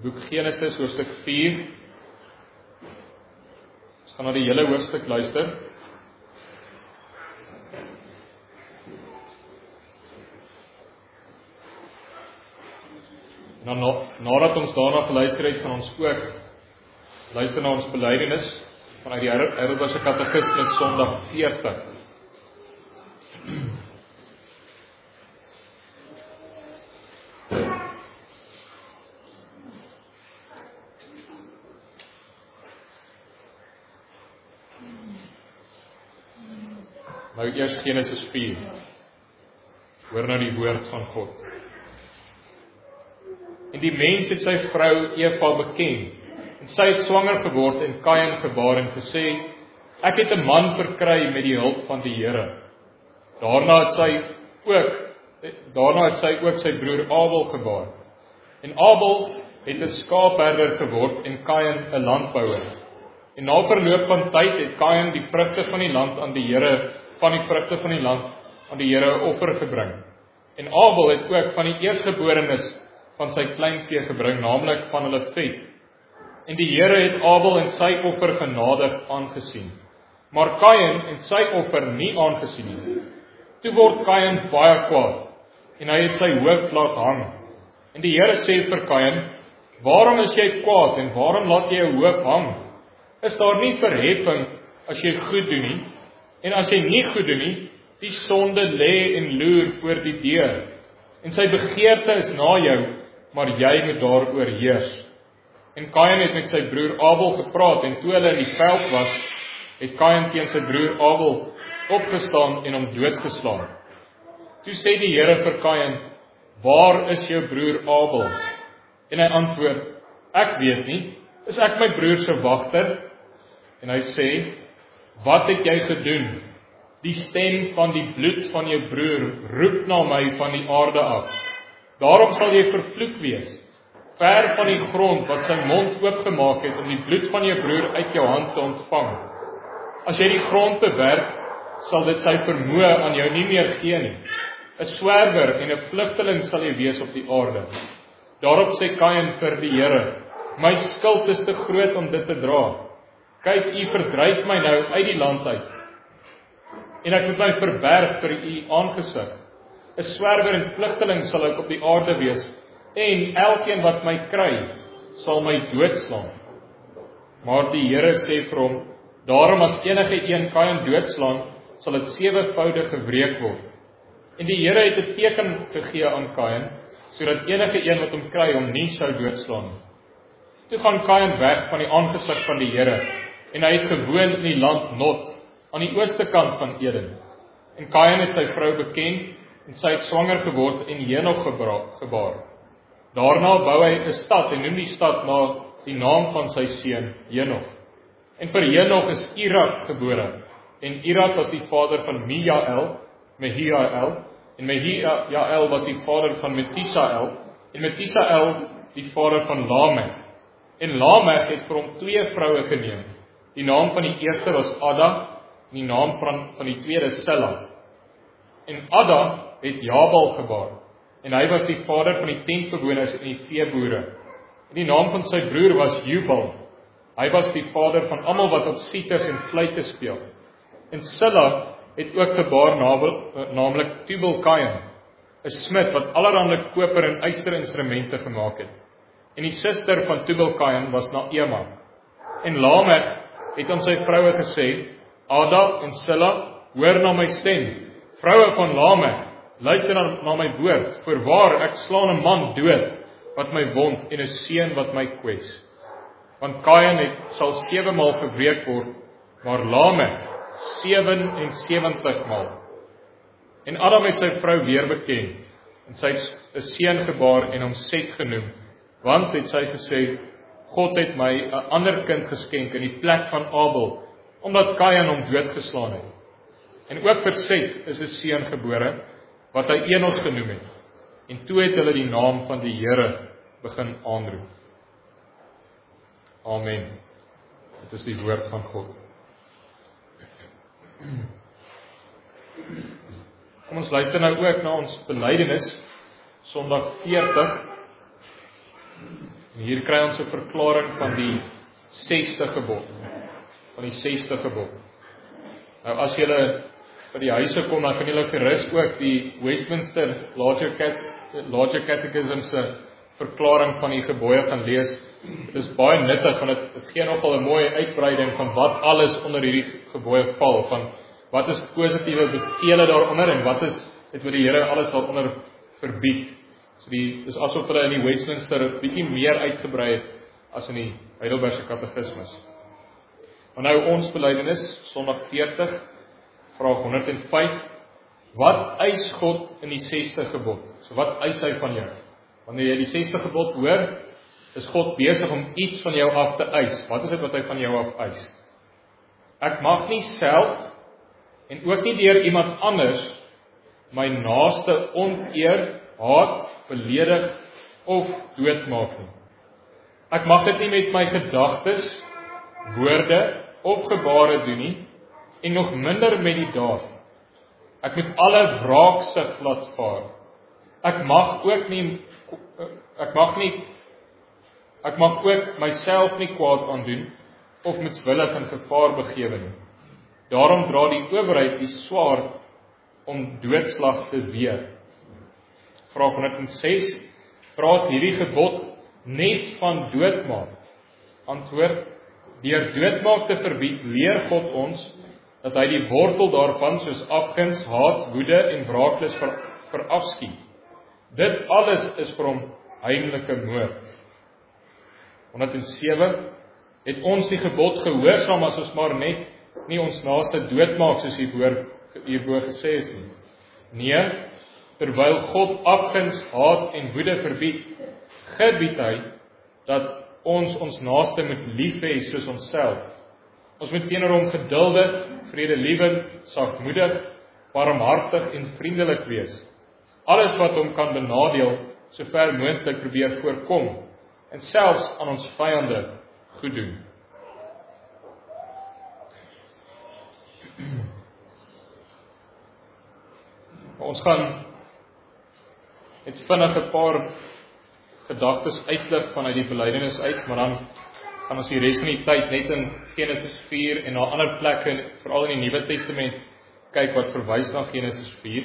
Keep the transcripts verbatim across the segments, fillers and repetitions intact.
boek Genesis hoofstuk vier. Ons gaan na die hele hoofstuk luister. En dan nadat ons daarna geluister het, gaan ons ook luister na ons belydenis vanuit die Heidelbergse Katekismes Sondag veertig. Nou eers Genesis vier. Hoor nou die woord van God. En die mens het sy vrou Eva beken, en sy het swanger geword en Kain gebaar en gesê, ek het 'n man verkry met die hulp van die Here. Daarna het sy ook, daarna het sy ook sy broer Abel gebaar. En Abel het 'n skaapherder geword en Kain 'n landbouer. En na verloop van tyd het Kain die vrugte van die land aan die Here van die vrugte van die land aan die Here 'n offer gebring. En Abel het ook van die eerstgeborenes van sy kleinvee gebring, naamlik van hulle vet. En die Here het Abel en sy offer genadig aangesien, maar Kain en sy offer nie aangesien nie. Toe word Kain baie kwaad, en hy het sy hoof laat hang. En die Here sê vir Kain, waarom is jy kwaad en waarom laat jy jou hoof hang? Is daar nie verheffing as jy goed doen nie? En as jy nie goed doen nie, die sonde lê en loer voor die deur. En sy begeerte is na jou, maar jy moet daaroor heers. En Kain het met sy broer Abel gepraat, en toe hulle in die veld was, het Kain teen sy broer Abel opgestaan en hom doodgeslaan. Toe sê die Here vir Kain, waar is jou broer Abel? En hy antwoord, ek weet nie, is ek my broer se wagter? En hy sê, wat het jy gedoen? Die stem van die bloed van jou broer roep na my van die aarde af. Daarom sal jy vervloek wees, ver van die grond wat sy mond oopgemaak het om die bloed van jou broer uit jou hand te ontvang. As jy die grond bewerk, sal dit sy vermoë aan jou nie meer gee nie. 'n Swerwer en 'n vlugteling sal jy wees op die aarde. Daarop sê Kain vir die Here, my skuld is te groot om dit te dra. Kyk, u verdryf my nou uit die land uit, en ek moet my verberg vir u aangesig. 'n Swerwer en vlugteling sal ek op die aarde wees, en elkeen wat my kry, sal my doodslaan. Maar die Here sê vir hom, daarom as enige een Kain doodslaan, sal dit sewevoudig gewreek word. En die Here het 'n teken gegee aan Kain, sodat enige een wat hom kry, hom nie sou doodslaan. Toe gaan Kain weg van die aangesig van die Here, en hy het gewoon in die land Nod, aan die ooste kant van Eden. En Kain het sy vrou beken, en sy het swanger geword en Henog gebaar. Daarna bou hy 'n stad, en noem die stad na die naam van sy seun, Henog. En vir Henog is Irad gebore, en Irad was die vader van Mijael, Mehiael, en Mehiael was die vader van Metisael, en Metisael die vader van Lamech. En Lamech het vir hom twee vroue geneem. Die naam van die eerste was Ada, en die naam van, van die tweede Sela. En Ada het Jabal gebaar, en hy was die vader van die tentbewoners en die veeboere. En die naam van sy broer was Jubal. Hy was die vader van almal wat op sieters en fluites speel. En Sela het ook gebaar, naamlik Tubal-Kain, 'n smid wat allerhande koper en ysterinstrumente gemaak het. En die suster van Tubal-Kain was Naema. En Lamech het aan sy vroue gesê, Ada en Sela, hoor na my stem. Vroue van Lamech, luister na, na my woord. Voorwaar, ek slaan 'n man dood wat my wond en 'n seun wat my kwes. Want Kain het sal sewe maal gewreek word, maar Lamech sewe en sewentig maal. En Adam het sy vrou weer beken, en sy het 'n seun gebaar en hom Set genoem, want het sy gesê, God het my 'n ander kind geskenk in die plek van Abel, omdat Kain hom doodgeslaan het. En ook vir Set is 'n seun gebore, wat hy Enos genoem het. En toe het hulle die naam van die Here begin aanroep. Amen. Dit is die woord van God. Kom ons luister nou ook na ons belydenis, Sondag veertig. En hier kry ons 'n verklaring van die sesde gebod. Van die sesde gebod. Nou as julle by die huise kom, dan kan julle gerus ook die Westminster Larger, Cat- Larger Catechism se verklaring van die gebooie gaan lees. Dit is baie nuttig, want dit, dit gee nogal 'n mooi uitbreiding van wat alles onder hierdie gebooie val, van wat is positiewe bevele daaronder en wat is dit wat die Here alles daaronder verbied. So die dis asof hulle in die Westminster 'n bietjie meer uitgebrei het as in die Heidelbergse Katekismus. Maar nou ons belydenis, Sondag veertig, vraag honderd en vyf. Wat eis God in die sesde gebod? So wat eis hy van jou? Wanneer jy die sesde gebod hoor, is God besig om iets van jou af te eis. Wat is dit wat hy van jou af eis? Ek mag nie self en ook nie deur iemand anders my naaste oneer, haat, beledig of doodmaak nie. Ek mag dit nie met my gedagtes, woorde of gebare doen nie, en nog minder met die daad. Ek moet alle wraaksug laat vaar. Ek mag ook nie ek mag nie ek mag ook myself nie kwaad aandoen of moedswillig in gevaar begewe nie. Daarom dra die owerheid die swaard om doodslag te weer. Vraag honderd en ses. Praat hierdie gebod net van doodmaak? Antwoord: deur doodmaak te verbied, leer God ons dat hy die wortel daarvan, soos afguns, haat, woede en wraaklus ver, verafskiet. Dit alles is vir hom heimlike moord. honderd en sewe. Het ons die gebod gehoorsaam as ons maar net nie ons naaste doodmaak, soos hierbo hierbo gesê is nie. Nee, terwyl God afguns, haat en woede verbied, gebied hy dat ons ons naaste moet lief hê soos onsself. Ons moet teenoor hom geduldig, vredelievend, sagmoedig, barmhartig en vriendelik wees. Alles wat hom kan benadeel, sover moontlik probeer voorkom en selfs aan ons vyande goed doen. Ons gaan net vinnig 'n paar gedagtes uitlig vanuit die belydenis uit, maar dan gaan ons die res van die tyd net in Genesis vier en na ander plekke, veral in die Nuwe Testament, kyk wat verwys na Genesis vier.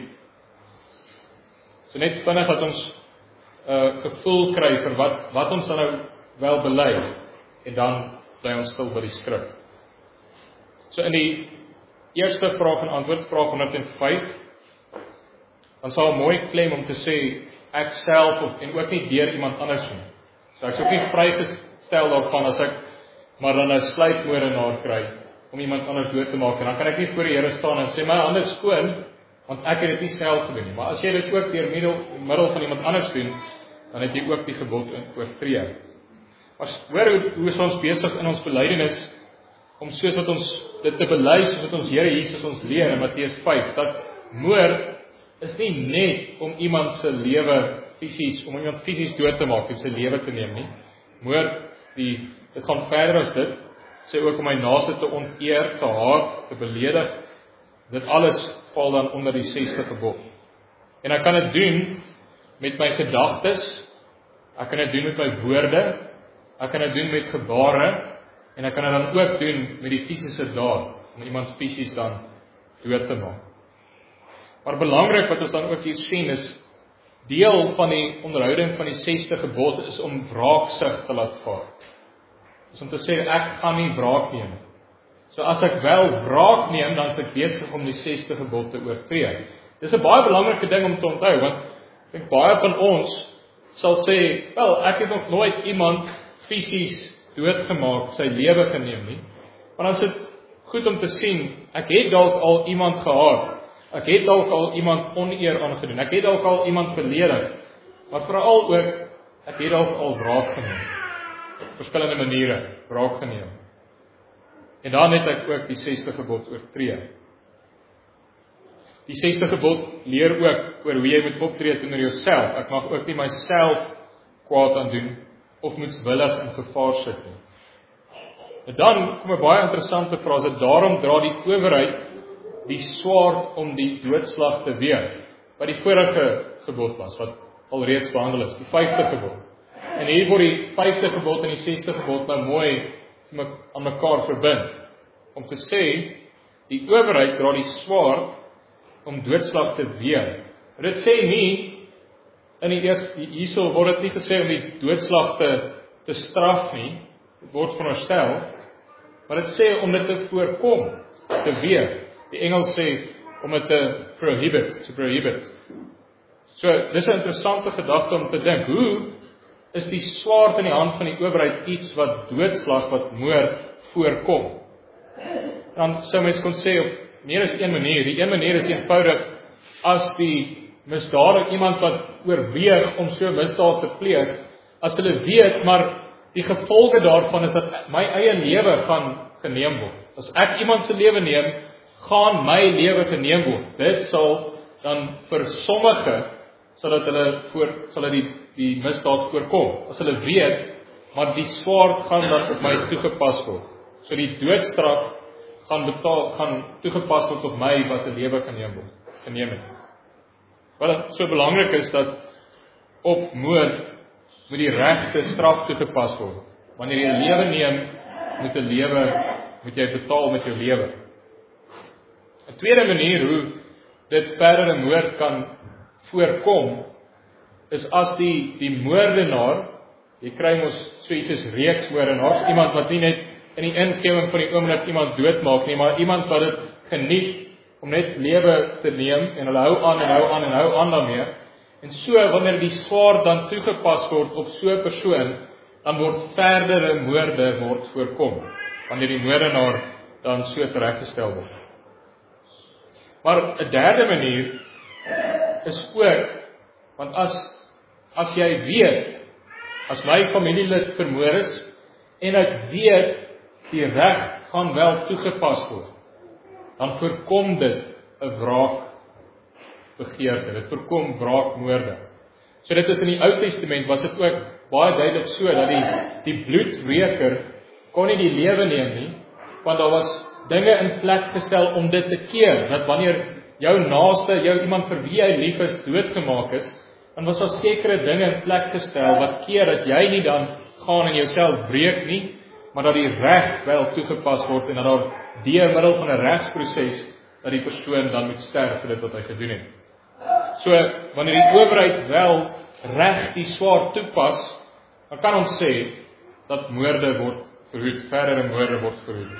So net vinnig dat ons 'n uh, gevoel kry vir wat wat ons dan nou wel bely, en dan bly ons stil by die skrif. So in die eerste vraag en antwoord, vraag honderd en vyf, dan sal mooi klem om te sê ek self of en ook nie deur iemand anders nie. So ek is ook nie vrygestel daarvan as ek maar dan 'n sluipmoordenaar kry om iemand anders dood te maak, en dan kan ek nie voor die Here staan en sê my hande is skoon want ek het dit nie self gedoen nie. Maar as jy dit ook deur middel middel van iemand anders doen, dan het jy ook die gebod oortree. Maar hoor hoe, hoe is ons besig in ons belydenis om soos wat ons dit te bely, soos wat ons Here Jesus ons leer in Matteus vyf, dat moord is nie net om iemand se lewe fisies, om iemand fisies dood te maak en sy lewe te neem nie. Moord, die, dit gaan verder as dit, sê ook om my naaste te onteer, te haat, te beledig. Dit alles val dan onder die sesde gebod. En ek kan dit doen met my gedagtes, ek kan dit doen met my woorde, ek kan dit doen met gebare, en ek kan dit dan ook doen met die fisiese daad, om iemand fisies dan dood te maak. Maar belangrik wat ons dan ook hier sien is, deel van die onderhouding van die sesde gebod is om wraaksug te laat vaar. Is om te sê, ek gaan nie wraak neem. So as ek wel wraak neem, dan is ek besig om die sesde gebod te oortree. Dis 'n baie belangrike ding om te onthou, want ek dink baie van ons sal sê, wel, ek het nog nooit iemand fisies doodgemaak, sy lewe geneem nie. Maar dan is dit goed om te sien, ek het dalk al iemand gehaat, ek het dalk al iemand oneer aangedoen, ek het dalk al iemand beledig, maar veral ook, ek het dalk al wraak geneem. Op verskillende maniere wraak geneem. En dan het ek ook die sesde gebod oortree. Die sesde gebod leer ook oor hoe jy moet optree teenoor jouself. Ek mag ook nie myself kwaad aandoen of moedswillig in gevaar sit nie. En dan kom 'n baie interessante frase, daarom dra die owerheid die swaard om die doodslag te weer, wat die vorige gebod was, wat alreeds behandel is, die vyfde gebod. En hier word die vyfde gebod en die sesde gebod nou mooi aan mekaar verbind. Om te sê, die owerheid dra die swaard om doodslag te weer. Dit sê nie, in die eerste, hierso word dit nie gesê om die doodslag te, te straf nie, dit word veronderstel, maar dit sê om dit te voorkom, te weer. Die Engels sê om dit te prohibit, to prohibit. So, dis 'n interessante gedagte om te dink, hoe is die swaard in die hand van die owerheid iets wat doodslag, wat moord voorkom? Dan sou mens kon sê op meer as een manier. Die een manier is eenvoudig as die misdadiger, iemand wat oorweeg om so misdaad te pleeg, as hulle weet, maar die gevolge daarvan is dat my eie lewe gaan geneem word. As ek iemand se lewe neem, gaan my lewe geneem word. Dit sal dan vir sommige sal dit hulle voor sal dit die die misdaad voorkom. As hulle weet, maar die swaard gaan dan op my toegepas word. So die doodstraf gaan betaal gaan toegepas word op my wat 'n lewe geneem word, geneem het. Wat so belangrik is dat op moord moet die regte straf toegepas word. Wanneer jy 'n lewe neem, moet 'n lewe moet jy betaal met jou lewe. 'n Tweede manier hoe dit verdere moord kan voorkom, is as die die moordenaar, jy kry mos so iets as reeksmoordenaars, iemand wat nie net in die ingewing van die oomblik iemand doodmaak nie, maar iemand wat dit geniet om net lewe te neem en hulle hou aan en hou aan en hou aan daarmee. En so wanneer die swaard dan toegepas word op so 'n persoon, dan word verdere moorde word voorkom, wanneer die moordenaar dan so tereggestel word. Maar 'n derde manier is ook, want as as jy weet, as my familielid vermoor is, en ek weet die reg gaan wel toegepas word, dan voorkom dit 'n wraakbegeerte, dit voorkom wraakmoorde. So dit is in die Ou Testament was dit ook baie duidelik so, dat die, die bloedwreker kon nie die lewe neem nie, want daar was dinge in plek gestel om dit te keer, dat wanneer jou naaste, jou iemand vir wie jy lief is, doodgemaak is, dan was daar sekere dinge in plek gestel, wat keer dat jy nie dan gaan en jouself breek nie, maar dat die reg wel toegepas word, en dat daar deur middel van 'n regsproses, dat die persoon dan moet sterf vir dit wat hy gedoen het. So, wanneer die owerheid wel reg die swaard toepas, dan kan ons sê, dat moorde word verhoed, verdere moorde word verhoed.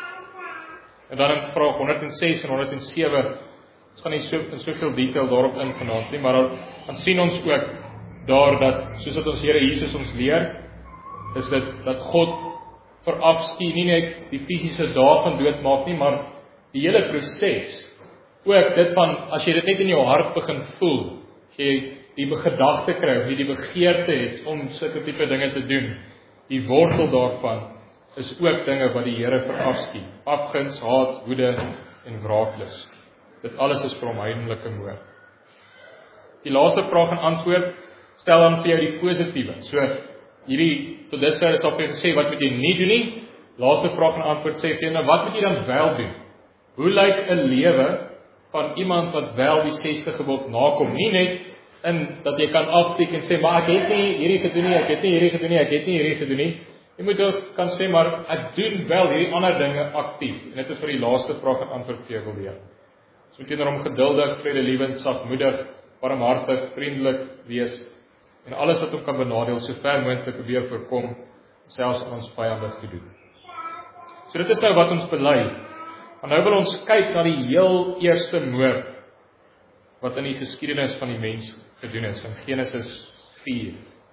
En dan in vraag honderd en ses en honderd en sewe, ons gaan nie so, in soveel detail daarop ingevanaand nie, maar dan sien ons ook daar dat, soos dat ons Here Jesus ons leer, is dit, dat God verafskie nie net die fisiese daad van doodmaak nie, maar die hele proses, ook dit van, as jy dit net in jou hart begin voel, as jy die gedagte kry, of jy die begeerte het, om sulke tipe dinge te doen, die wortel daarvan, is ook dinge wat die Here verafskie, afguns, haat, woede en wraaklus. Dit alles is vir hom heidenlike moord. Die laaste vraag en antwoord, stel dan vir jou die positiewe, so, hierdie, tot dusver is al vir jou gesê, wat moet jy nie doen nie? Laaste vraag en antwoord sê vir jou, nou wat moet jy dan wel doen? Hoe lyk 'n lewe van iemand wat wel die sesde gebod nakom? Nie net in dat jy kan aftik en sê, maar ek het nie hierdie gedoen nie, ek het nie hierdie gedoen nie, ek het nie hierdie gedoen nie. Jy moet ook kan sê, maar ek doen wel hierdie ander dinge aktief. En dit is vir die laaste vraag en antwoord vir jou wil leer. So moet teenoor hom geduldig, vredelewend, sagmoedig, barmhartig, vriendelik wees, en alles wat hom kan benadeel, so ver moontlik probeer voorkom, selfs aan ons vyande te doen. So dit is nou wat ons bely. En nou wil ons kyk na die heel eerste moord, wat in die geskiedenis van die mens gedoen is, in Genesis vier.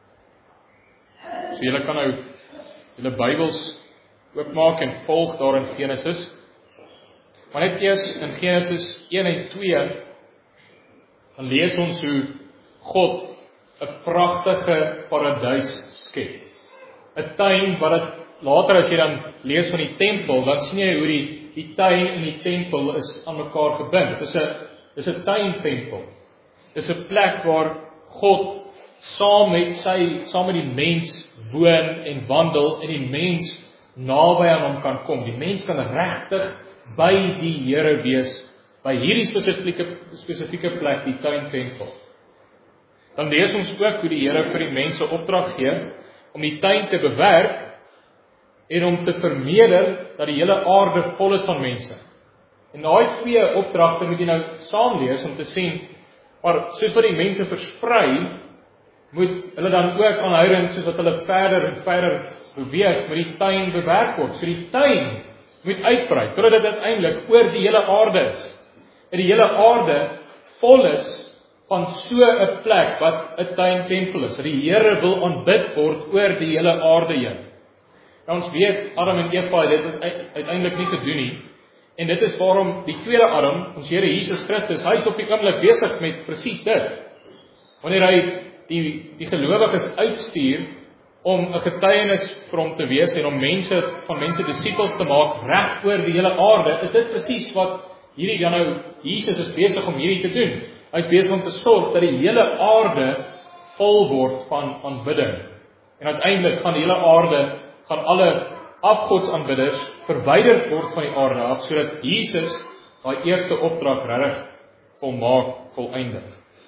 So julle kan nou julle Bybels oopmaak en volg daar in Genesis. Maar net eers in Genesis een en twee, dan lees ons hoe God 'n pragtige paradys skep. 'n Tuin wat dit later as jy dan lees van die tempel, dan sien jy hoe die die tuin en die tempel is aan mekaar gebind. Dit is 'n dis 'n tuintempel. Dis 'n plek waar God saam met sy saam met die mens woon en wandel en die mens naby aan hom kan kom. Die mens kan regtig by die Here wees, by hierdie spesifieke spesifieke plek, die tuintempel. dan lees ons ook hoe die Here vir die mense opdrag gee om die tuin te bewerk en om te vermeerder dat die hele aarde vol is van mense. En daai twee opdragte moet jy nou saam lees om te sien, maar soos wat die mense versprei, moet hulle dan ook aanhoudend, soos wat hulle verder en verder beweeg, moet die tuin bewerk word. So die tuin moet uitbrei, totdat dit uiteindelik oor die hele aarde is. En die hele aarde vol is van so 'n plek wat 'n tuintempel is. Dat die Here wil aanbid word oor die hele aarde heen. Nou ons weet, Adam en Eva het dit uiteindelik nie gedoen nie. En dit is waarom die tweede Adam, ons Here Jesus Christus, hy is op die oomblik besig met presies dit. Wanneer hy die, die gelowiges uitstuur om 'n getuienis vir hom te wees en om mense van mense disippels te maak reg oor die hele aarde, is dit presies wat hierdie dan nou Jesus is besig om hierdie te doen. Hy is besig om te sorg dat die hele aarde vol word van aanbidding. En uiteindelik gaan die hele aarde, gaan alle afgodsaanbidders verwyder word van die aarde af, sodat Jesus daai eerste opdrag regtig volmaak, voleindig.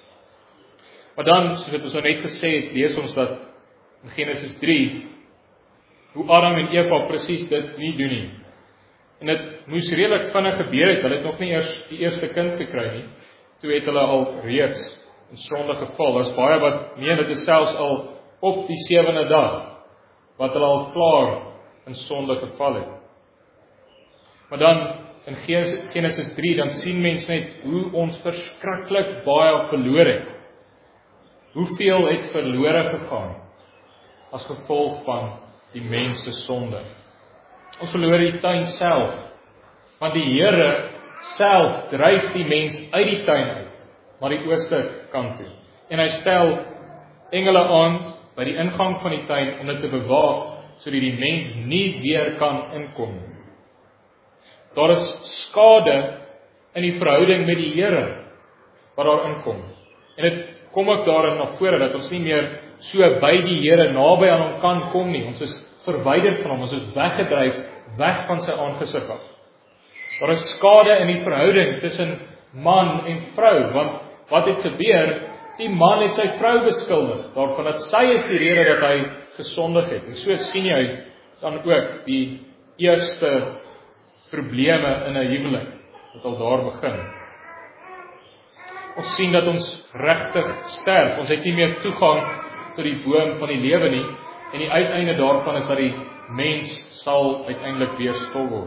Maar dan, soos het ons nou net gesê het, lees ons dat in Genesis drie, hoe Adam en Eva presies dit nie doen nie. En dit moes redelik vinnig gebeur het, hulle het nog nie eers die eerste kind gekry nie, toe het hulle al reeds in sonde geval. Daar is baie wat meen dit is selfs al op die sewende dag, wat hulle al klaar in sonde geval het. Maar dan, in Genesis drie, dan sien mens net hoe ons verskriklik baie verloor het. Hoeveel het verlore gegaan, as gevolg van die mens se sonde. Ons verloor die tuin self, want die Here self dryf die mens uit die tuin uit, maar die ooste kant toe. En hy stel engele aan by die ingang van die tuin om dit te bewaak, sodat die mens nie weer kan inkom. Daar is skade in die verhouding met die Here wat daar inkom. En dit kom ook daarin na vore dat ons nie meer so by die Here naby aan hom kan kom nie. Ons is verwyder van hom, ons is weggedryf, weg van sy aangesig af. Daar is skade in die verhouding tussen man en vrou, want wat het gebeur? Die man het sy vrou beskuldig daarvan dat sy is die rede dat hy gesondig het. En so sien jy dan ook die eerste probleme in 'n huwelik wat al daar begin. Ons sien dat ons regtig sterf. Ons het nie meer toegang tot die boom van die lewe nie, en die uiteinde daarvan is dat die mens sal uiteindelik weer stil word.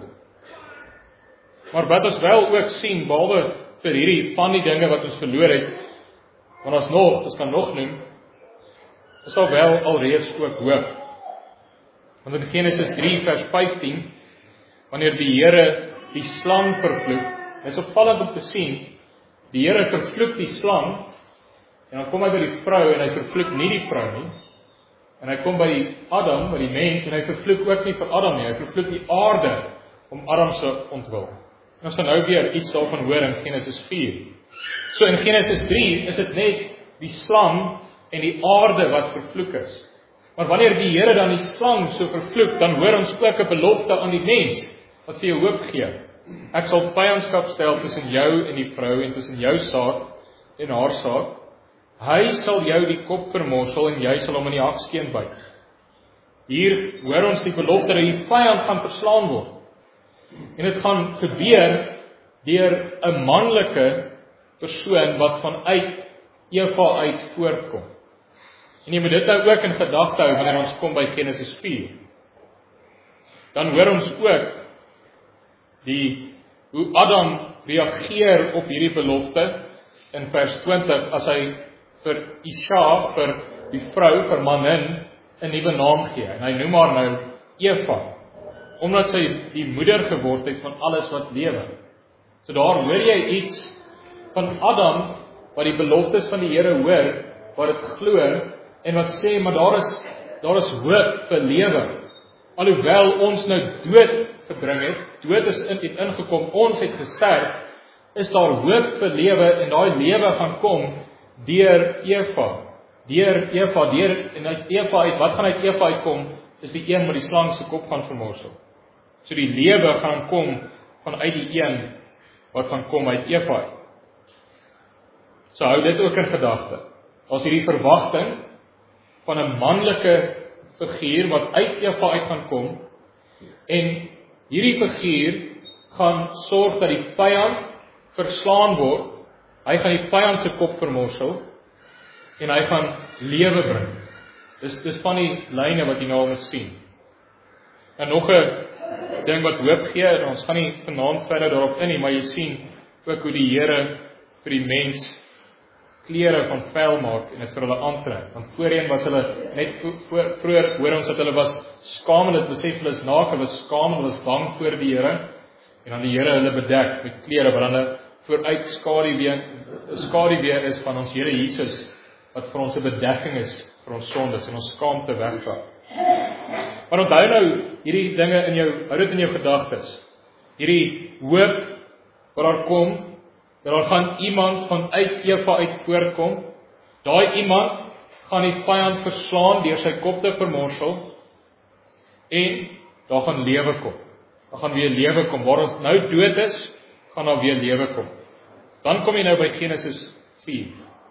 Maar wat ons wel ook sien, behalwe vir hierdie van die dinge wat ons verloor het, want ons nog, ons kan nog noem, is daar wel alreeds ook hoop. Want in Genesis drie vers vyftien, wanneer die Here die slang vervloek, is opvallend om te sien, die Here vervloek die slang, en dan kom hy by die vrou, en hy vervloek nie die vrou nie, en hy kom by die Adam, by die mens, en hy vervloek ook nie vir Adam nie, hy vervloek die aarde, om Adam se ontwil. En ons gaan nou weer iets daarvan hoor in Genesis vier. So in Genesis drie is dit net die slang en die aarde wat vervloek is. Maar wanneer die Here dan die slang so vervloek, dan hoor ons ook 'n belofte aan die mens, wat vir jou hoop gee. Ek sal vyandskap stel tussen jou en die vrou, en tussen jou saad en haar saad. Hy sal jou die kop vermorsel, en jy sal hom in die hakskeen byt. Hier hoor ons die belofte dat die vyand gaan verslaan word. En dit gaan gebeur deur 'n manlike persoon wat vanuit Eva uit voortkom. En jy moet dit nou ook in gedagte hou wanneer ons kom by Genesis vier. Dan hoor ons ook die hoe Adam reageer op hierdie belofte in vers twintig as hy vir Isha, vir die vrou, vir manin 'n nuwe naam gee. En hy noem haar nou Eva, omdat sy die moeder geword het van alles wat lewe. So daar hoor jy iets van Adam wat die beloftes van die Here hoor, wat dit glo en wat sê maar daar is daar is hoop vir lewe. Alhoewel ons nou dood gebring het, dood is in het ingekom, ons het gesterf, is daar hoop vir lewe en daai lewe gaan kom deur Eva. Deur Eva, deur en uit Eva uit, wat gaan uit Eva uitkom? Is die een wat die slang se kop gaan vermorsel. So die lewe gaan kom vanuit die een wat gaan kom uit Eva uit. So hou dit ook in gedagte. Daar's hierdie verwagting van 'n manlike figuur wat uit Eva uit gaan kom, en hierdie figuur gaan sorg dat die vyand verslaan word. Hy gaan die vyand se kop vermorsel en hy gaan lewe bring. Dis dis van die lyne wat jy nou moet sien. En nog 'n ding wat hoop gee, en ons gaan nie vanaand verder daarop in nie, maar jy sien ook hoe die Here vir die mens klere van vel maak en dit vir hulle aantrek. Want voorheen was hulle net voor vroeër hoor ons dat hulle was skaam, hulle besef hulle is naak, hulle was skaam, hulle was bang voor die Here, en dan die Here hulle bedek met klere wat hulle vooruit skaduwee skaduwee is van ons Here Jesus, wat vir ons 'n bedekking is vir ons sondes en ons skaamte wegvat. Maar onthou nou hierdie dinge in jou, hou dit in jou gedagtes. Hierdie hoop wat daar kom, dat daar gaan iemand vanuit Eva uit voorkom. Daai iemand gaan die vyand verslaan deur sy kop te vermorsel, en daar gaan lewe kom. Daar gaan weer lewe kom. Waar ons nou dood is, gaan daar weer lewe kom. Dan kom jy nou by Genesis vier.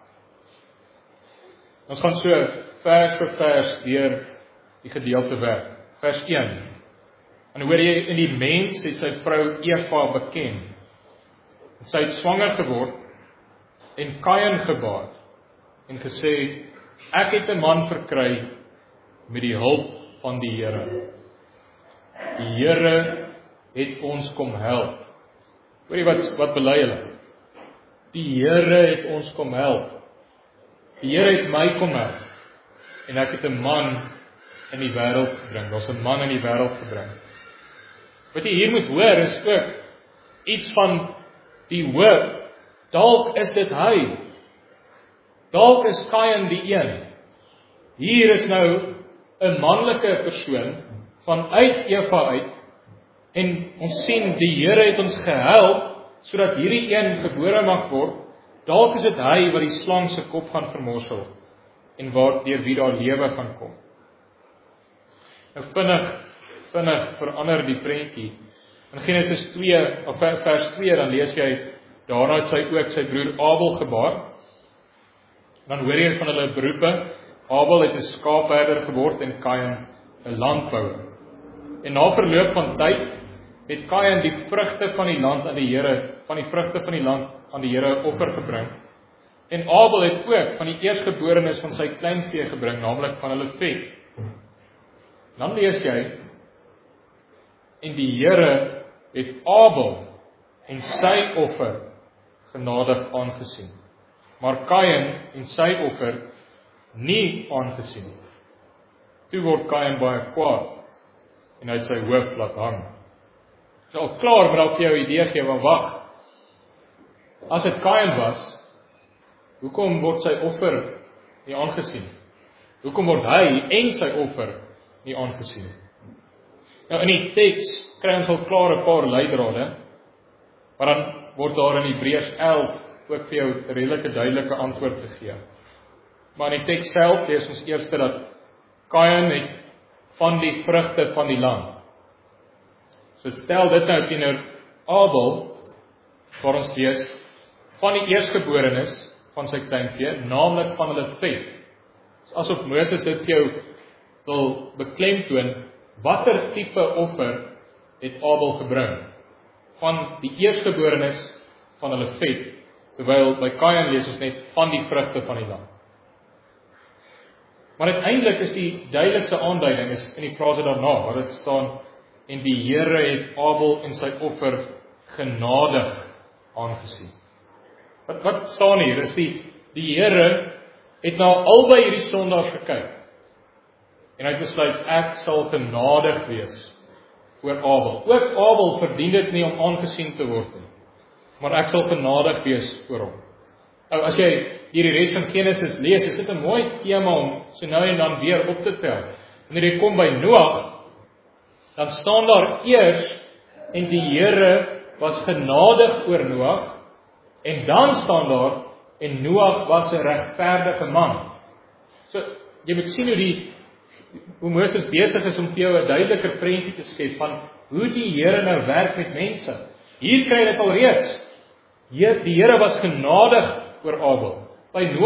Ons gaan so vers vir vers deur die gedeelte werk. Vers een. En hoor jy, in die mens het sy vrou Eva beken. Sy het swanger geword en Kain gebaar en gesê, ek het 'n man verkry met die hulp van die Here. Die Here het ons kom help. Hoor jy wat wat bely hulle? Die Here het ons kom help. Die Here het my kom help. En ek het 'n man in die wêreld gebring. Daar's 'n man in die wêreld gebring. Wat jy hier moet hoor is ook iets van die hoop. Dalk is dit hy. Dalk is Kain die een. Hier is nou 'n manlike persoon vanuit Eva uit, en ons sien die Here het ons gehelp sodat hierdie een gebore mag word. Dalk is dit hy wat die slang se kop gaan vermorsel en waar deur wie daar lewe gaan kom. Nou vinnig, vinnig verander die prentjie. In Genesis twee, of vers twee, dan lees jy, daarna het sy ook sy broer Abel gebaar. Dan hoor jy van hulle beroepe. Abel het 'n skaapherder geword en Kain 'n landbouer. En na verloop van tyd het Kain die vrugte van die land aan die Here, van die vrugte van die land aan die Here offer gebring. En Abel het ook van die eerstgeborenes van sy kleinvee gebring, naamlik van hulle vet. Dan lees jy, en die Here het Abel en sy offer genadig aangesien, maar Kain en sy offer nie aangesien. Toe word Kain baie kwaad en hy het sy hoof laat hang. Dit is al klaar, maar dalk vir jou idee gee, maar wag. As dit Kain was, hoekom word sy offer nie aangesien? Hoekom word hy en sy offer nie aangesien? Nou in die teks kry ons al klaar 'n paar leidrade, maar dan word daar in Hebreërs elf ook vir jou 'n redelike duidelike antwoord gegee. Maar in die teks self lees ons eers dat Kain het van die vrugte van die land. So stel dit nou teenoor Abel, waar ons lees van die eerstgeborenes van sy kleinvee, naamlik van hulle vet. Asof Moses dit vir jou wil beklemtoon, watter tipe offer het Abel gebring? Van die eerstgeborenes van hulle vet, terwyl by Kain lees ons net van die vrugte van die land. Maar uiteindelik is die duidelikste aanduiding is in die frase daarna, waar dit staan, en die Here het Abel en sy offer genadig aangesien. Wat wat staan hier is die die Here het na albei hierdie sondaars gekyk. En hy het besluit, ek sal genadig wees oor Abel. Ook Abel verdien dit nie om aangesien te word nie, maar ek sal genadig wees oor hom. Nou, as jy hierdie res van Genesis lees, is dit 'n mooi tema om so nou en dan weer op te tel. Wanneer jy kom by Noag, dan staan daar eers, en die Here was genadig oor Noag, en dan staan daar, en Noag was 'n regverdige man. So, jy moet sien hoe die hoe Moses besig is om vir jou 'n duideliker prentjie te skep van hoe die Here nou werk met mense. Hier kry jy dit al reeds. Die Here was genadig oor Abel. By Noag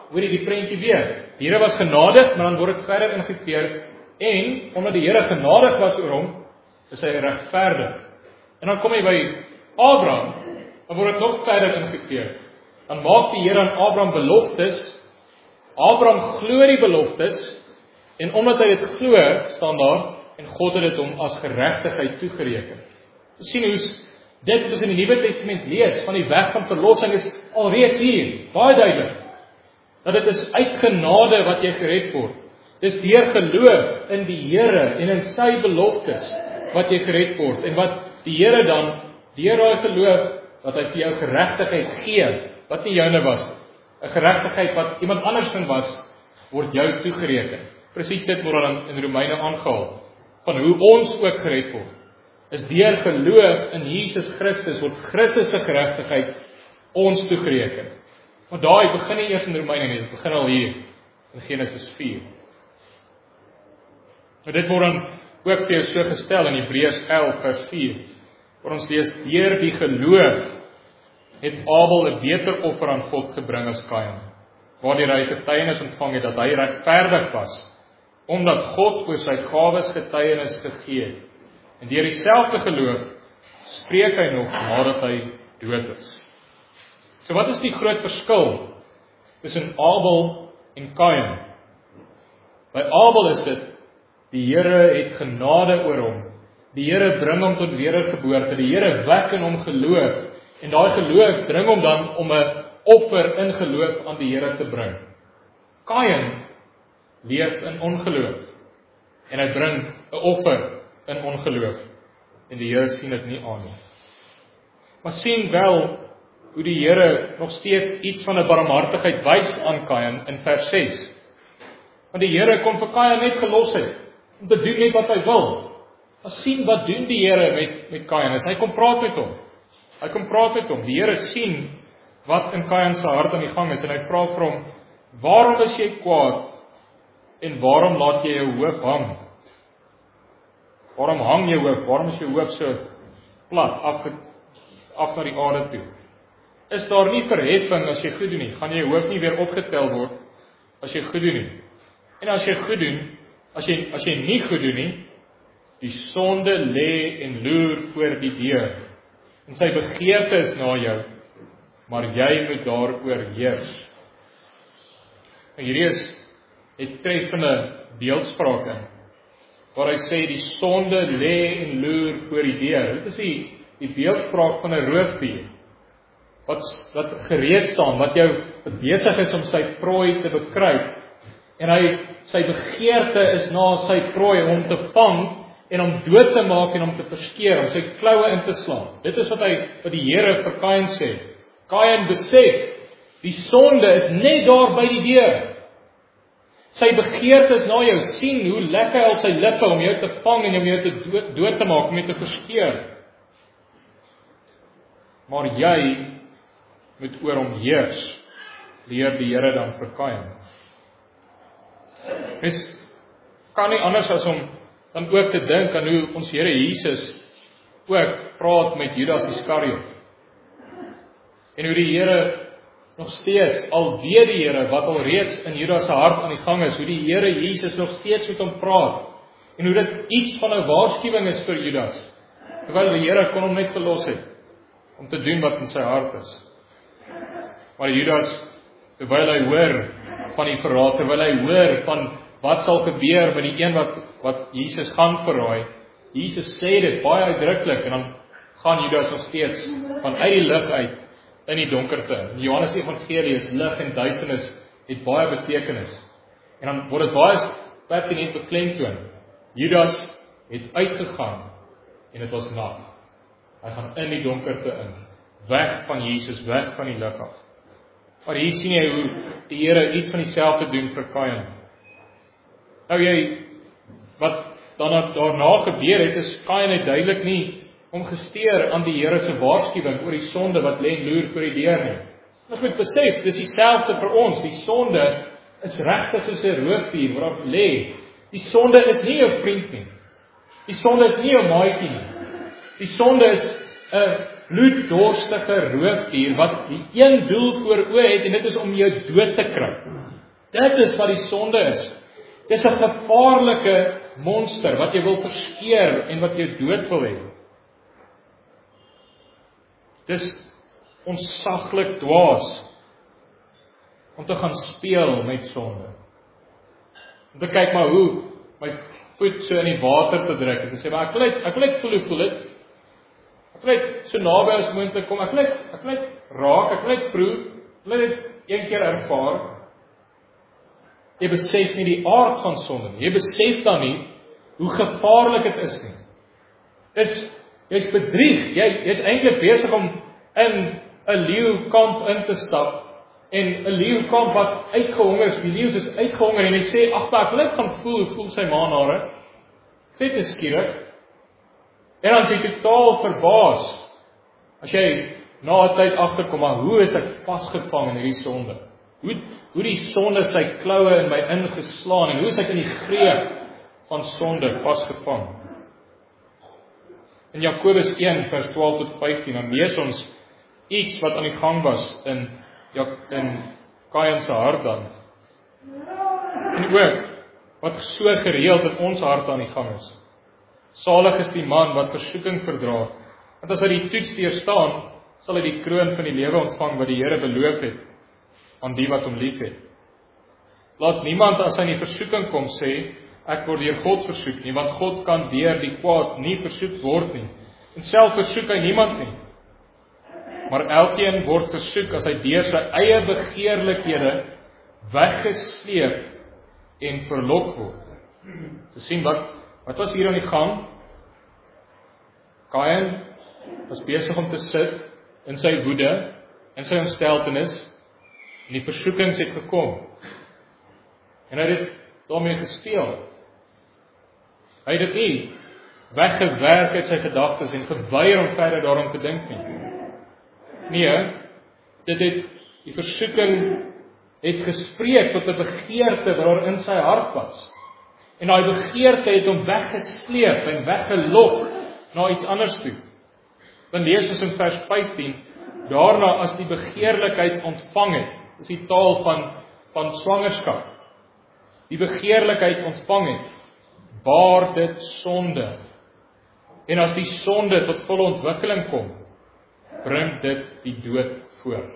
hoor jy die prentjie weer. Die Here was genadig, maar dan word dit verder ingekleer, en omdat die Here genadig was oor hom, is hy regverdig. En dan kom jy by Abraham, dan word dit nog verder ingekleer. Dan maak die Here aan Abraham beloftes, Abraham glo die beloftes, en omdat hy dit glo, staan daar, en God het dit hom as geregtigheid toegereken. Ons sien hoe dit wat ons in die Nuwe Testament lees, van die weg van verlossing is alreeds hier, baie duidelik. Dat dit is uit genade wat jy gered word. Dis deur geloof in die Here en in sy beloftes wat jy gered word. En wat die Here dan, deur daai geloof, wat hy vir jou geregtigheid gee, wat nie joune was, 'n geregtigheid wat iemand anders van was, word jou toegereken. Presies dit word dan in Romeine aangehaal, van hoe ons ook gered word. Is deur geloof in Jesus Christus, word Christus se geregtigheid ons toegereken. Maar daai begin nie eers in Romeine nie, dit begin al hier, in Genesis vier. Maar dit word dan ook vir jou so gestel in Hebreërs elf vers vier, waar ons lees, deur die geloof het Abel 'n beter offer aan God gebring as Kain, waardeur hy getuienis ontvang het dat hy regverdig was, omdat God oor sy gawes getuienis gegee het. En deur dieselfde geloof spreek hy nog nadat hy dood is. So wat is die groot verskil tussen Abel en Kain? By Abel is dit, die Here het genade oor hom, die Here bring hom tot wedergeboorte, die Here wek in hom geloof, en daai geloof dring hom dan om 'n offer in geloof aan die Here te bring. Kain leef in ongeloof, en hy bring 'n offer in ongeloof, en die Here sien dit nie aan nie. Maar sien wel hoe die Here nog steeds iets van 'n barmhartigheid wys aan Kain in vers ses. Want die Here kon vir Kain net gelos het, om te doen net wat hy wil. Maar sien wat doen die Here met, met Kain, as hy kom praat met hom. Hy kom praat met hom, die Here sien wat in Kain se hart aan die gang is, en hy vra vir hom, waarom is jy kwaad, en waarom laat jy jou hoof hang? Waarom hang jou hoof? Waarom is jou hoof so plat, af, af na die aarde toe? Is daar nie verheffing as jy goed doen nie? Gaan jy hoof nie weer opgetel word, as jy goed doen nie? En as jy goed doen, as jy, as jy nie goed doen nie, die sonde lê en loer voor die deur, en sy begeerte is na jou, maar jy moet daaroor heers. En hierdie is 'n treffende beeldspraak in, waar hy sê, die sonde lê en loer voor die deur. Dit is die, die beeldspraak van 'n roofdier, wat, wat gereed staan, wat jou wat besig is om sy prooi te bekruip, en hy, sy begeerte is na sy prooi, om hom te vang, en om dood te maak, en om te verskeer, om sy kloue in te slaan. Dit is wat hy, wat die Here vir Kain sê. Kain besef, die sonde is net daar by die deur. Sy begeerte is na jou, sien hoe lekker hy al sy lippe om jou te vang en om jou te dood, dood te maak, om jou te verskeer. Maar jy moet oor hom heers, leer die Here dan vir Kain. Mens kan nie anders as om dan ook te dink aan hoe ons Here Jesus ook praat met Judas Iskariot. En hoe die Here nog steeds, al weet die Here wat al reeds in Judas se hart aan die gang is, hoe die Here Jesus nog steeds met hom praat, en hoe dit iets van 'n waarskuwing is vir Judas, terwyl die Here kon hom net verlos het, om te doen wat in sy hart is. Maar Judas, terwyl hy hoor van die verraad, terwyl hy hoor van wat sal gebeur met die een wat, wat Jesus gaan verraai, Jesus sê dit baie uitdruklik, en dan gaan Judas nog steeds vanuit die lig uit, in die donkerte. Die Johannes Evangelie is lig en duisternis, het baie betekenis. En dan word dit baie pertinent beklemtoon. Judas het uitgegaan, en dit was nag. Hy gaan in die donkerte in, weg van Jesus, weg van die lig af. Maar hier sien jy hoe die Here iets van dieselfde doen vir Kain. Nou jy, wat dan daarna gebeur het, is Kain het duidelik nie omgesteer aan die Here se waarskuwing oor die sonde wat lê en loer voor die deur nie. Ons moet besef, dis dieselfde vir ons. Die sonde is regtig soos 'n roofdier wat lê. Die sonde is nie 'n vriend nie. Die sonde is nie 'n maatjie nie. Die sonde is 'n bloeddorstige roofdier wat die een doel voor oë het en dit is om jou dood te kry. Dit is wat die sonde is. Dit is 'n gevaarlike monster wat jy wil verskeer en wat jou dood wil hê. Dit is onsaglik dwaas om te gaan speel met sonde. Om te kyk maar hoe my voet so in die water te druk en te sê maar ek wil net ek wil net voel hoe voel dit. Ek wil net so naby as moontlik kom. Ek wil net ek wil net raak, ek wil net proe, ek wil net een keer ervaar. Jy besef nie die aard van sonde nie. Jy besef dan nie hoe gevaarlik dit is nie. Dis jy's bedrieg. Jy jy's eintlik besig om in 'n leeukamp in te stap en 'n leeukamp wat uitgehonger is. Die leeu is uitgehonger en hy sê ag maar ek wil net gaan voel, voel sy maanhare. Sê dit skielik. En dan is jy totaal verbaas as jy na 'n tyd agterkom maar hoe is ek vasgevang in hierdie sonde? Hoe hoe die sonde sy kloue in my ingeslaan en hoe is ek in die greep van sonde vasgevang? In Jakobus een vers twaalf tot vyftien dan lees ons iets wat aan die gang was in in Kain se hart dan. En ook wat so gereeld in ons hart aan die gang is. Salig is die man wat versoeking verdra, want as hy die toets deurstaan, sal hy die kroon van die lewe ontvang wat die Here beloof het aan die wat hom liefhet. Laat niemand as hy in die versoeking kom sê, ek word deur God versoek nie, want God kan deur die kwaad nie versoek word nie. En self versoek hy niemand nie. Maar elkeen word versoek as hy deur sy eie begeerlikhede weggesleep en verlok word. Te sien wat wat was hier aan die gang? Kain was besig om te sit in sy woede, in sy ontsteltenis, en die versoekings het gekom. En hy het dit daarmee gespeel. Hy het dit nie weggewerk uit sy gedagtes en geweier om verder daaraan te dink nie. Nee, dit het die versoeking het gespreek tot 'n begeerte wat daar in sy hart was. En daai begeerte het hom weggesleep en weggelok na iets anders toe. Dan lees ons in vers vyftien, daarna as die begeerlikheid ontvang het, dis die taal van van swangerskap. Die begeerlikheid ontvang het, baar dit sonde. En as die sonde tot volle ontwikkeling kom, bring dit die dood voor.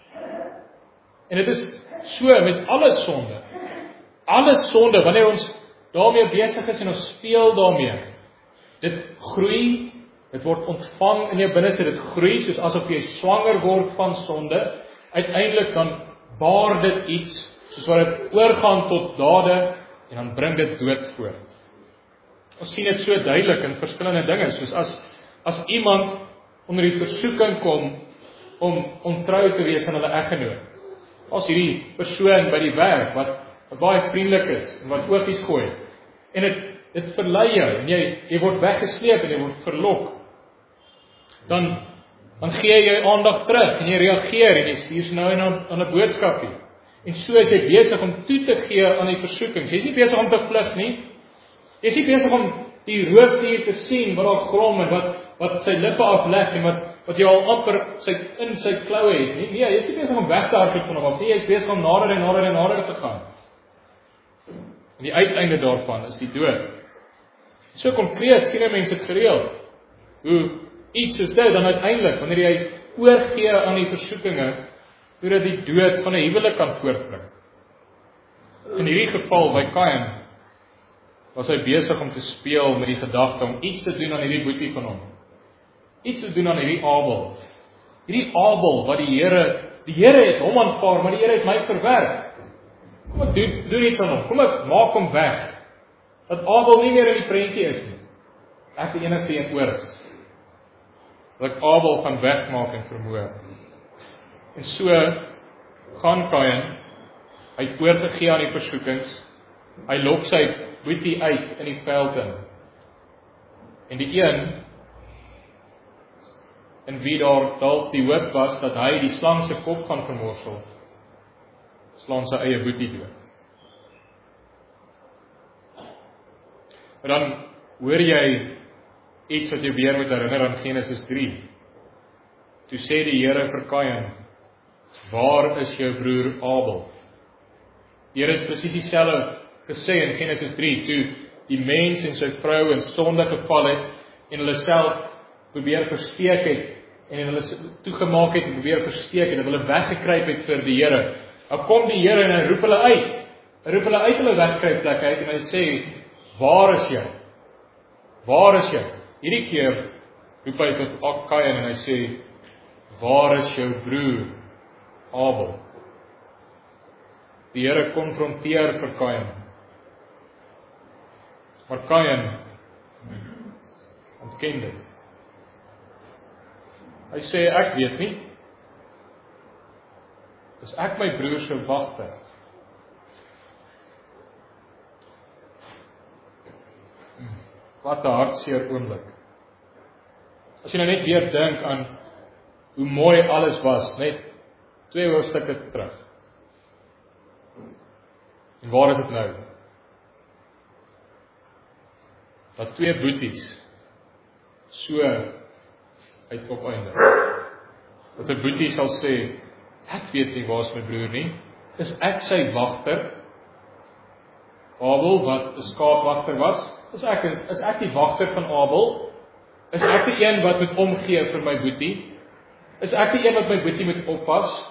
En dit is so met alle sonde. Alle sonde, wanneer ons daarmee besig is en ons speel daarmee, dit groei, dit word ontvang in jou binneste, dit groei soos asof jy swanger word van sonde. Uiteindelik dan baar dit iets, soos wat dit oorgaan tot dade, en dan bring dit dood voort. Ons sien dit so duidelik in verskillende dinge, soos as as iemand onder die versoeking kom om ontrou te wees aan hulle eggenoot. As hierdie persoon by die werk wat, wat baie vriendelik is en wat oogies gooi, en dit dit verlei jou en jy jy word weggesleep en jy word verlok, dan dan gee jy jou aandag terug en jy reageer en jy stuur nou en dan aan 'n boodskapie. En so is jy besig om toe te gee aan die versoekings. Jy's nie besig om te vlug nie. Jy's nie besig om die roofdier te sien wat daar grom en wat wat sy lippe aflek en wat wat jy al amper sy in sy kloue het nie. Nee, jy's nie besig om weg te hardloop van hom af nie. Jy's besig om nader en nader en nader te gaan. En die uiteinde daarvan is die dood. So konkreet sien mense dit gereeld. Hoe iets soos dit dan uiteindelik wanneer jy oorgee aan die versoekinge, hoe dit die dood van 'n huwelik kan voortbring. In hierdie geval by Kain was hy besig om te speel met die gedagte om iets te doen aan hierdie boetie van hom. Iets te doen aan hierdie Abel. Hierdie Abel wat die Here, die Here het hom aanvaar, maar die Here het my verwerp. Kom ek doen, doen iets aan hom. Kom ek maak hom weg. Dat Abel nie meer in die prentjie is nie. Ek die enigste een oor is. Dat ek Abel gaan wegmaak en vermoor. En so gaan Kain, hy het oorgegee aan die versoekings, hy lok sy boetie uit in die veld in. En die een, in wie daar dalk die hoop was, dat hy die slang se kop gaan vermorsel, slaan sy eie boetie dood. Maar dan hoor jy iets wat jy weer moet herinner aan Genesis drie. toe sê die Here vir Kain, waar is jou broer Abel? Die Here het presies dieselfde gesê in Genesis drie, toe die mens en sy vrou in sonde geval het, en hulle self probeer versteek het, en hulle toegemaak het en probeer versteek het, dat hulle weggekruip het vir die Here. Dan kom die Here en hy roep hulle uit, hy roep hulle uit hulle wegkruipplek uit, en hy sê, waar is jy? Waar is jy? Hierdie keer roep hy tot Kain en hy sê, waar is jou broer Abel? Die Here konfronteer vir Kain. Maar Kain ontken dit. Hy sê, ek weet nie. Dis ek my broer se wagter. Wat 'n hartseer oomblik. As jy nou net weer dink aan hoe mooi alles was, net twee hoofstukke terug. En waar is dit nou? Dat twee boeties so uit opeindig. Dat 'n boetie sal sê, ek weet nie waar is my broer nie. Is ek sy wagter? Abel, wat 'n skaapwagter was, is ek is ek die wagter van Abel? Is ek die een wat moet omgee vir my boetie? Is ek die een wat my boetie moet oppas?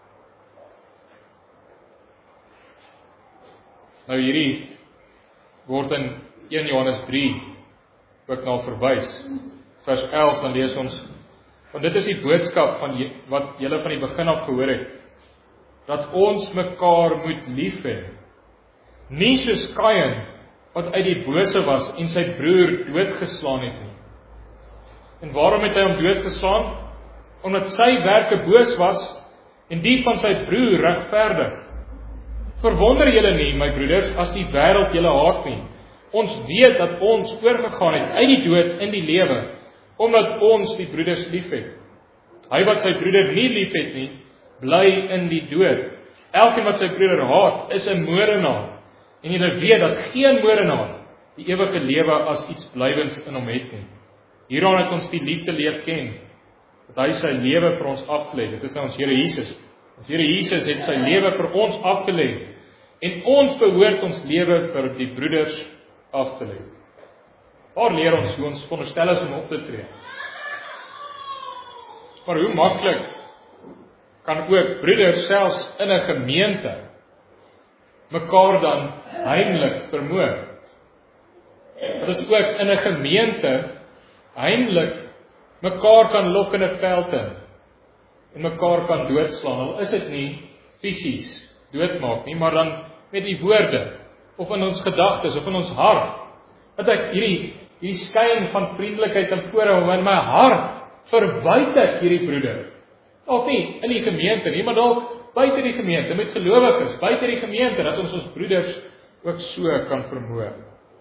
Nou hierdie word in een Johannes drie ook na verwys. Vers elf, dan lees ons, want dit is die boodskap van jy, wat julle van die begin af gehoor het, dat ons mekaar moet lief hê. Nie soos Kain, wat uit die bose was en sy broer doodgeslaan het nie. En waarom het hy hom doodgeslaan? Omdat sy werke boos was en die van sy broer regverdig. Verwonder julle nie, my broeders, as die wêreld julle haat nie. Ons weet dat ons oorgegaan het uit die dood in die lewe, omdat ons die broeders liefhet. Hy wat sy broeder nie liefhet nie, bly in die dood. Elkeen wat sy broeder haat, is 'n moordenaar. En julle weet dat geen moordenaar die ewige lewe as iets blywends in hom het nie. Hieraan het ons die liefde leer ken, dat hy sy lewe vir ons afgelê. Dit is nou ons Here Jesus. Ons Here Jesus het sy lewe vir ons afgelê, en ons behoort ons lewe vir die broeders af te lê. Daar leer ons hoe ons veronderstel is om op te tree. Maar hoe maklik kan ook broeders selfs in 'n gemeente mekaar dan heimlik vermoor? Dit is ook in 'n gemeente heimlik mekaar kan lok in 'n veld in en mekaar kan doodslaan. Al is dit nie fisies doodmaak nie, maar dan met die woorde of in ons gedagtes of in ons hart. Dat ek hierdie hierdie skyn van vriendelikheid en voorhou in my hart verwyd ek hierdie broeder. Dalk nie in die gemeente nie, maar dalk buite die gemeente met gelowiges, buite die gemeente, dat ons ons broeders ook so kan vermoor.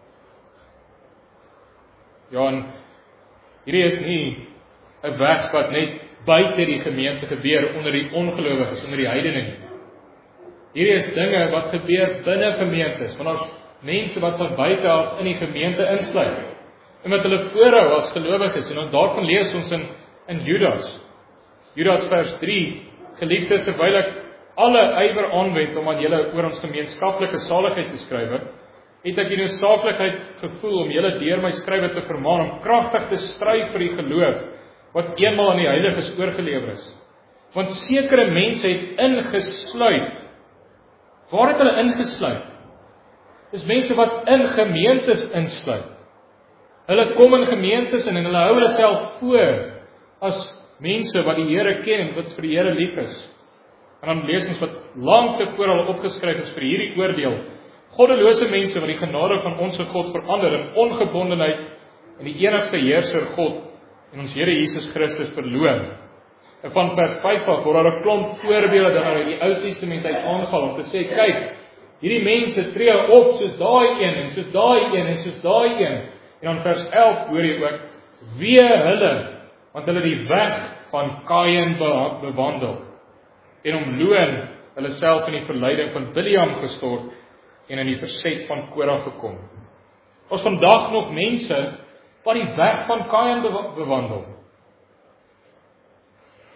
Ja, en hierdie is nie 'n weg wat net buite die gemeente gebeur onder die ongelowiges, onder die heidene nie. Hierdie is dinge wat gebeur binne gemeentes, want ons mense wat van buite af in die gemeente insluit, en wat hulle voorhou as gelowiges, en daarvan lees ons in, in Judas. Judas vers drie, geliefdes, terwyl ek alle ywer aanwend om aan julle oor ons gemeenskaplike saligheid te skryf, het ek die noodsaaklikheid gevoel om julle deur my skrywe te vermaan om kragtig te stry vir die geloof wat eenmal aan die heiliges oorgelewer is. Want sekere mense het ingesluit. Waar het hulle ingesluit? Dis mense wat in gemeentes insluit. Hulle kom in gemeentes en hulle hou hulle self voor as mense wat die Here ken en wat vir die Here lief is. En dan lees ons wat lank tevore al opgeskryf is vir hierdie oordeel. Goddelose mense wat die genade van ons God verander in ongebondenheid en die enigste heerser God en ons Here Jesus Christus verloon. En van vers vyf af word daar 'n klomp voorbeelde dan uit die Ou Testament uit aangehaal om te sê, kyk, hierdie mense tree op soos daai een en soos daai een en soos daai een. En dan vers elf hoor jy ook, wee hulle, want hulle die weg van Kain bewandel en om loon hulle self in die verleiding van Biliam gestort en in die verset van Korah gekom. Ons vandag nog mense wat die weg van Kain bewandel.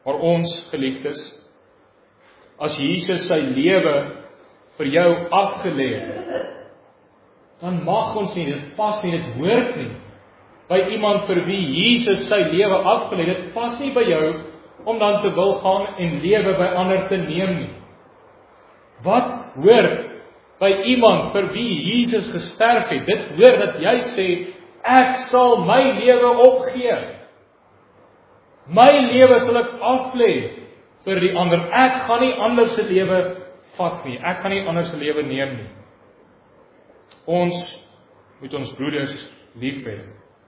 Maar ons geliefdes, as Jesus sy lewe vir jou afgelê het, dan mag ons nie, dit pas nie, dit hoort nie, by iemand vir wie Jesus sy lewe afgelê het, dit pas nie by jou, om dan te wil gaan en lewe by ander te neem nie. Wat hoort by iemand vir wie Jesus gesterf het? Dit hoort dat jy sê, ek sal my lewe opgee. My lewe sal ek aflê vir die ander. Ek gaan nie ander se lewe vat nie. Ek gaan nie ander se lewe neem nie. Ons moet ons broeders lief hê.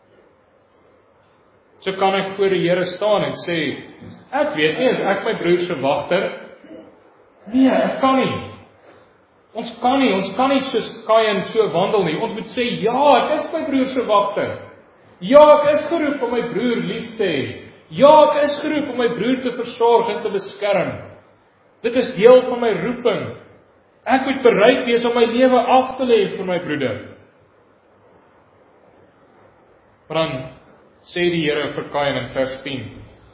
So kan ek voor die Here staan en sê, ek weet nie, is ek my broer se wagter? Nee, ek kan nie. Ons kan nie, ons kan nie soos Kain so wandel nie. Ons moet sê, ja, ek is my broer se wagter. Ja, ek is geroep om my broer lief te hê. Ja, ek is geroep om my broer te versorg en te beskerm. Dit is deel van my roeping. Ek moet bereid wees om my lewe af te lê vir my broeder. Maar dan sê die Here vir Kain in vers tien,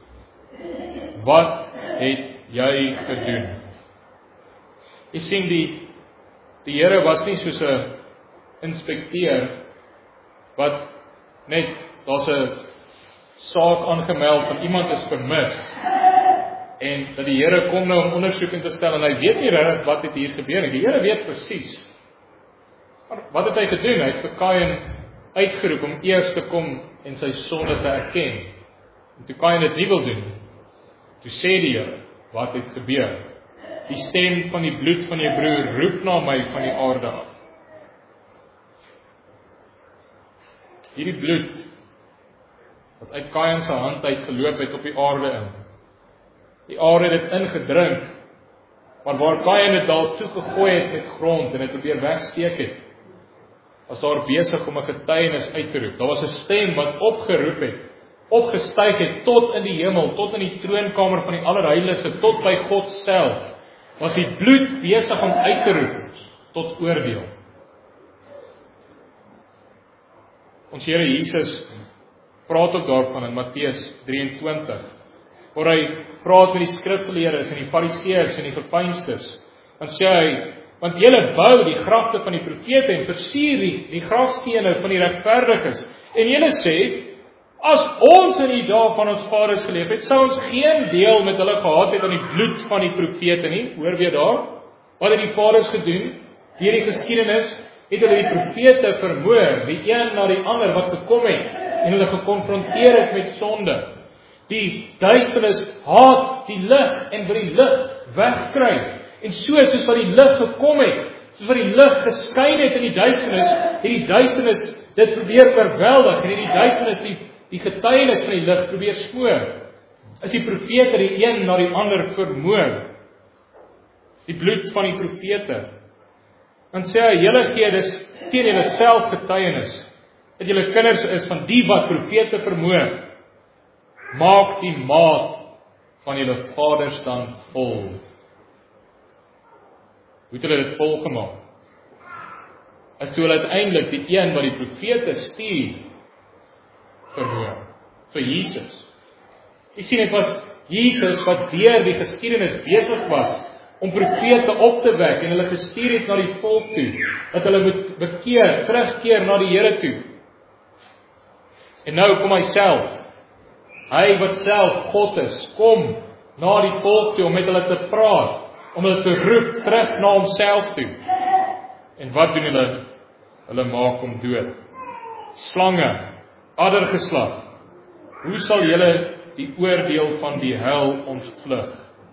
wat het jy gedoen? Jy sien, die, die Here was nie soos 'n inspekteur, wat net, daar's 'n saak aangemeld van iemand is vermis, en dat die Here kom nou om ondersoek in te stel, en hy weet nie regtig wat het hier gebeur nie. Die Here weet presies. Maar wat het hy gedoen? Hy het vir Kain uitgeroep om eers te kom en sy sonde te erken. En toe Kain dit nie wil doen, toe sê die Here, wat het gebeur? Die stem van die bloed van jou broer roep na my van die aarde af. Hierdie bloed, wat uit Kain se hand uit geloop het op die aarde in. Die aarde het dit ingedrink, maar waar Kain dit dalk toegegooi het met grond en dit probeer wegsteek het, was daar besig om 'n getuienis uit te roep. Daar was 'n stem wat opgeroep het, opgestyg het tot in die hemel, tot in die troonkamer van die Allerheiligste, tot by God self. Was die bloed besig om uit te roep tot oordeel. Ons Here Jesus praat ook daarvan in Matteus drieëntwintig, waar hy praat met die skrifgeleerdes en die fariseërs en die geveinstes. Dan sê hy, want julle bou die grafte van die profete en versier die, die grafstene van die regverdiges. En julle sê, as ons in die dae van ons vaders geleef het, sou ons geen deel met hulle gehad het aan die bloed van die profete nie. Hoor weer daar, wat het die vaders gedoen? Deur die geskiedenis het hulle die profete vermoor, die een na die ander wat gekom het, en hulle gekonfronteer het met sonde. Die duisternis haat die lig en wil die lig wegkry. En so soos wat die lig gekom het, soos wat die lig geskyn het in die duisternis, het die duisternis dit probeer oorweldig, en het die duisternis die, die getuienis van die lig probeer smoor. Is die profete die een na die ander vermoor. Die bloed van die profete. Dan sê hy, julle gee dis teen julle self getuienis, dat julle kinders is van die wat profete vermoor. Maak die maat van julle vaders dan vol. Hoe het hulle dit vol gemaak? As toe hulle uiteindelik die een wat die profete stuur verhoor, vir Jesus. Jy sien, dit was Jesus wat deur die geskiedenis besig was om profete op te wek en hulle gestuur het na die volk toe, dat hulle moet bekeer, terugkeer na die Here toe. En nou kom hy self, hy wat self God is, kom na die volk toe om met hulle te praat, om hulle te roep terug na homself toe. En wat doen hulle? Hulle maak hom dood. Slange, addergeslag, hoe sal julle die oordeel van die hel ontvlug?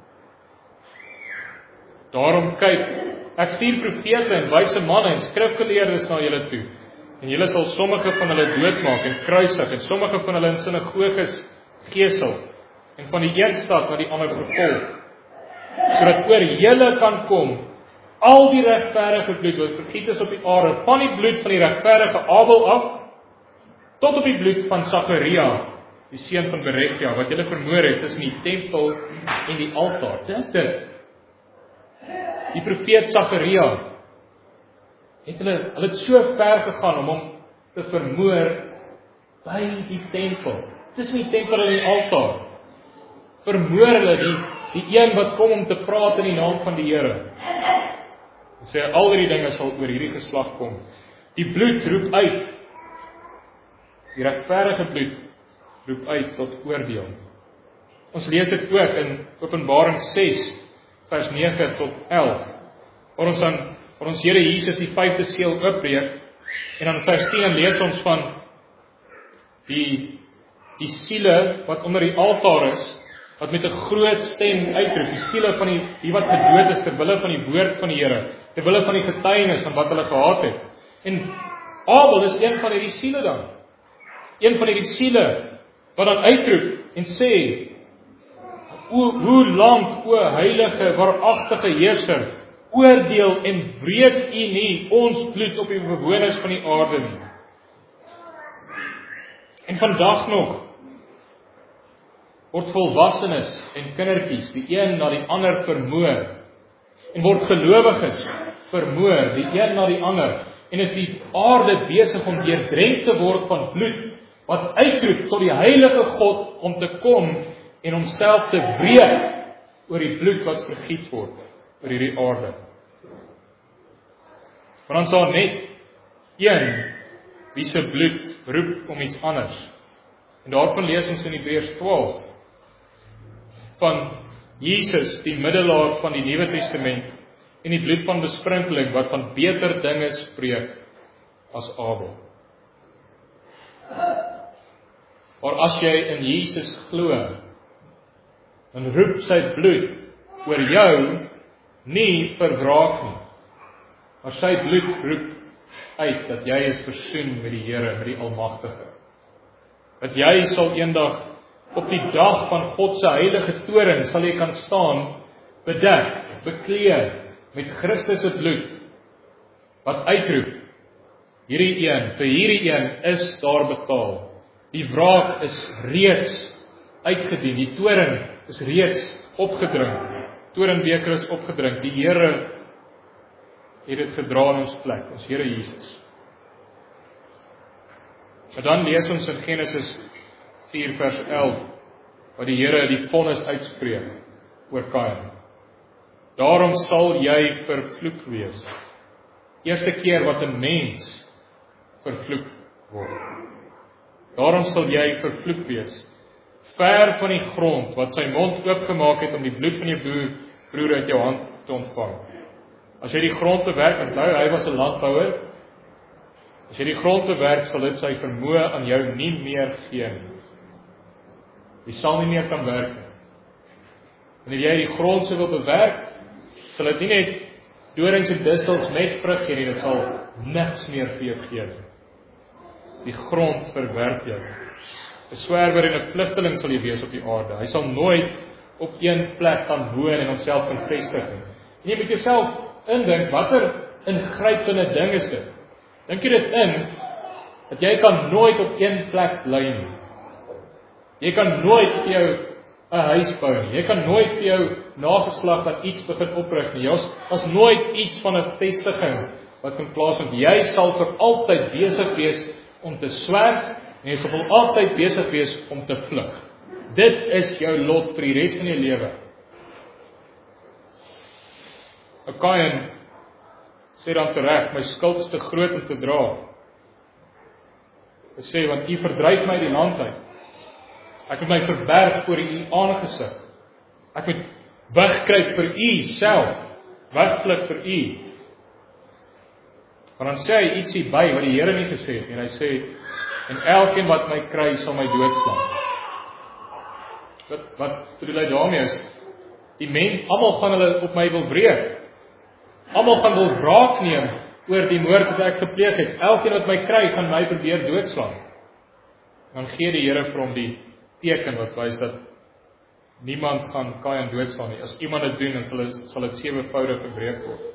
Daarom kyk, ek stuur profete en wyse manne en skrifgeleerdes na julle toe, en julle sal sommige van hulle doodmaak en kruisig, en sommige van hulle in sinagoges gesel, en van die een stad na die ander vervolg, sodat oor julle kan kom al die regverdige bloed wat vergiet is op die aarde, van die bloed van die regverdige Abel af, tot op die bloed van Sagaria, die seun van Berekia, wat julle vermoor het tussen die tempel en die altaar. Dink dit. Die profeet Sagaria, het hulle, hulle het so ver gegaan om hom te vermoor by die tempel, tussen die tempel en die altaar. vermoor hulle die, die een wat kom om te praat in die naam van die Here. Hy sê, al die dinge sal oor hierdie geslag kom. Die bloed roep uit, die regverdige bloed roep uit tot oordeel. Ons lees dit ook in Openbaring ses, vers nege tot elf, waar ons aan, waar ons Here Jesus die vyfde seël oopbreek, en dan vers tien lees ons van die, die siele wat onder die altaar is, wat met 'n groot stem uitroep, die siele van die, die wat gedood is, terwille van die woord van die Here, terwille van die getuienis van wat hulle gehad het. En Abel is een van hierdie siele dan, een van hierdie siele, wat dan uitroep en sê, o, hoe lank, o heilige, waaragtige heerser, oordeel en wreek u nie ons bloed op die bewoners van die aarde nie. En vandag nog word volwassenes en kindertjies die een na die ander vermoor, en word gelowiges vermoor, die een na die ander, en is die aarde besig om deurdrenk te word van bloed, wat uitroep tot die heilige God om te kom en homself te wreek oor die bloed wat vergiet word oor hierdie aarde. Maar dan sal net een wie se bloed roep om iets anders. En daarvan lees ons in Hebreërs twaalf van Jesus, die middelaar van die Nuwe Testament, en die bloed van besprinkeling wat van beter dinge spreek as Abel. Maar as jy in Jesus glo, dan roep sy bloed oor jou nie vir wraak nie, maar sy bloed roep uit dat jy is versoen met die Here, met die Almagtige. Dat jy sal eendag op die dag van God se heilige toren sal jy kan staan, bedek, bekleed met Christus se bloed, wat uitroep, hierdie een, vir hierdie een is daar betaal. Die wraak is reeds uitgedien, die toren is reeds opgedrink, torenbeker is opgedrink, die Here het dit gedra in ons plek, ons Here Jesus. Maar dan lees ons in Genesis vier vers elf, waar die Here die vonnis uitspreek oor Kain. Daarom sal jy vervloek wees. Eerste keer wat 'n mens vervloek word. Daarom sal jy vervloek wees. Ver van die grond wat sy mond oopgemaak het om die bloed van jou broer uit jou hand te ontvang. As jy die grond bewerk, onthou hy was 'n landbouer. As jy die grond bewerk, sal dit sy vermoë aan jou nie meer gee nie. Jy sal nie meer kan werk nie. Wanneer jy die grond sou wil bewerk, sal dit nie net dorings en distels met vrug gee nie, dit sal niks meer vir jou gee nie. Die grond verwerp jou. 'n Swerwer en 'n vlugteling sal jy wees op die aarde. Hy sal nooit op een plek kan woon en homself kan vestig nie. En jy moet jouself indink, watter ingrypende ding is dit? Dink jy dit in, dat jy kan nooit op een plek bly nie. Jy kan nooit vir jou 'n huis bou nie. Jy kan nooit vir jou nageslag aan iets begin oprig nie. Jy is nooit iets van 'n vestiging wat kan plaasvind. Jy sal vir altyd besig wees om te swerf en jy sal vir altyd besig wees om te vlug. Dit is jou lot vir die res van jou lewe. Kain sê dan tereg, my skuld is te groot om te dra. Hy sê, want u verdryf my die land uit. Ek moet my verberg voor u aangesig. Ek moet wegkruip vir u self, wegvlug vir u. Maar dan sê hy ietsie by wat die Here nie gesê het, en hy sê, en elkeen wat my kry sal my doodslaan. Wat wat bedoel hy daarmee is? Die mens, almal gaan hulle op my wil breek. Almal gaan wil wraak neem oor die moord wat ek gepleeg het. Elkeen wat my kry, gaan my probeer doodslaan. Dan gee die Here vir hom die teken wat wys dat niemand gaan Kain doodslaan nie. As iemand dit doen, dan sal dit sal dit sewevoudig gebreek word.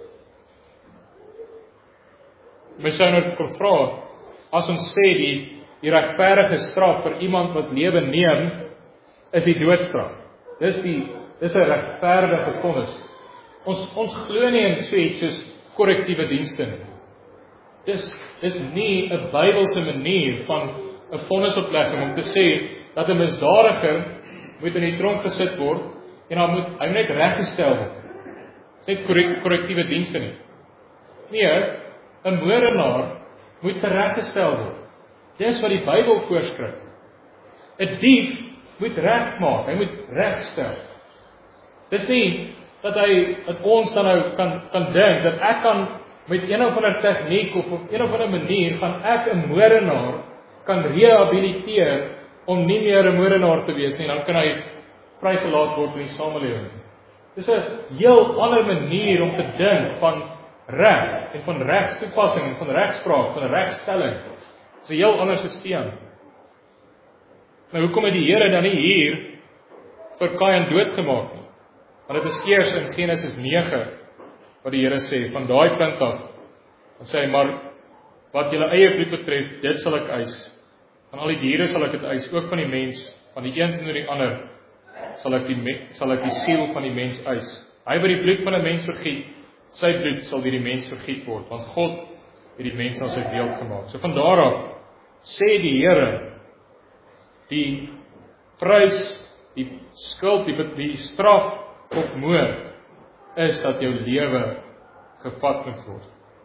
My sou nou kon vra, as ons sê die die regverdige straf vir iemand wat lewe neem, is die doodstraf. Dis die dis 'n regverdige vonnis. Ons ons glo nie in so iets soos korrektiewe dienste nie. Dis dis nie 'n Bybelse manier van 'n vonnisoplegging om te sê dat 'n misdadiger moet in die tronk gesit word en dan moet hy net reggestel word. Dit is net korrek, korrektiewe dienste nie. Nee, 'n moordenaar moet reggestel word. Dis wat die Bybel voorskryf. 'n Dief moet regmaak, hy moet regstel. Dis nie dat hy dat ons dan nou kan kan dink dat ek kan met een of ander tegniek of op een of ander manier gaan ek 'n moordenaar kan rehabiliteer om nie meer 'n moordenaar te wees nie, dan kan hy vrygelaat word in die samelewing. Dis 'n heel ander manier om te dink van reg en van regstoepassing en van regspraak, van regstelling. Dis 'n heel ander stelsel. Nou hoekom het die Here dan nie hier vir Kain doodgemaak nie? Want dit is eers in Genesis nege wat die Here sê, van daai punt af, dan sê hy, maar wat julle eie bloed betref, dit sal ek eis. Van al die diere sal ek dit eis, ook van die mens, van die een teenoor die ander, sal ek die, sal ek die siel van die mens eis. Hy wat die bloed van 'n mens vergiet, sy bloed sal deur die mens vergiet word, want God het die mens aan sy beeld gemaak. So van daar af sê die Here, die prys, die skuld, die, die straf op moord, is dat jou lewe gevat moet word.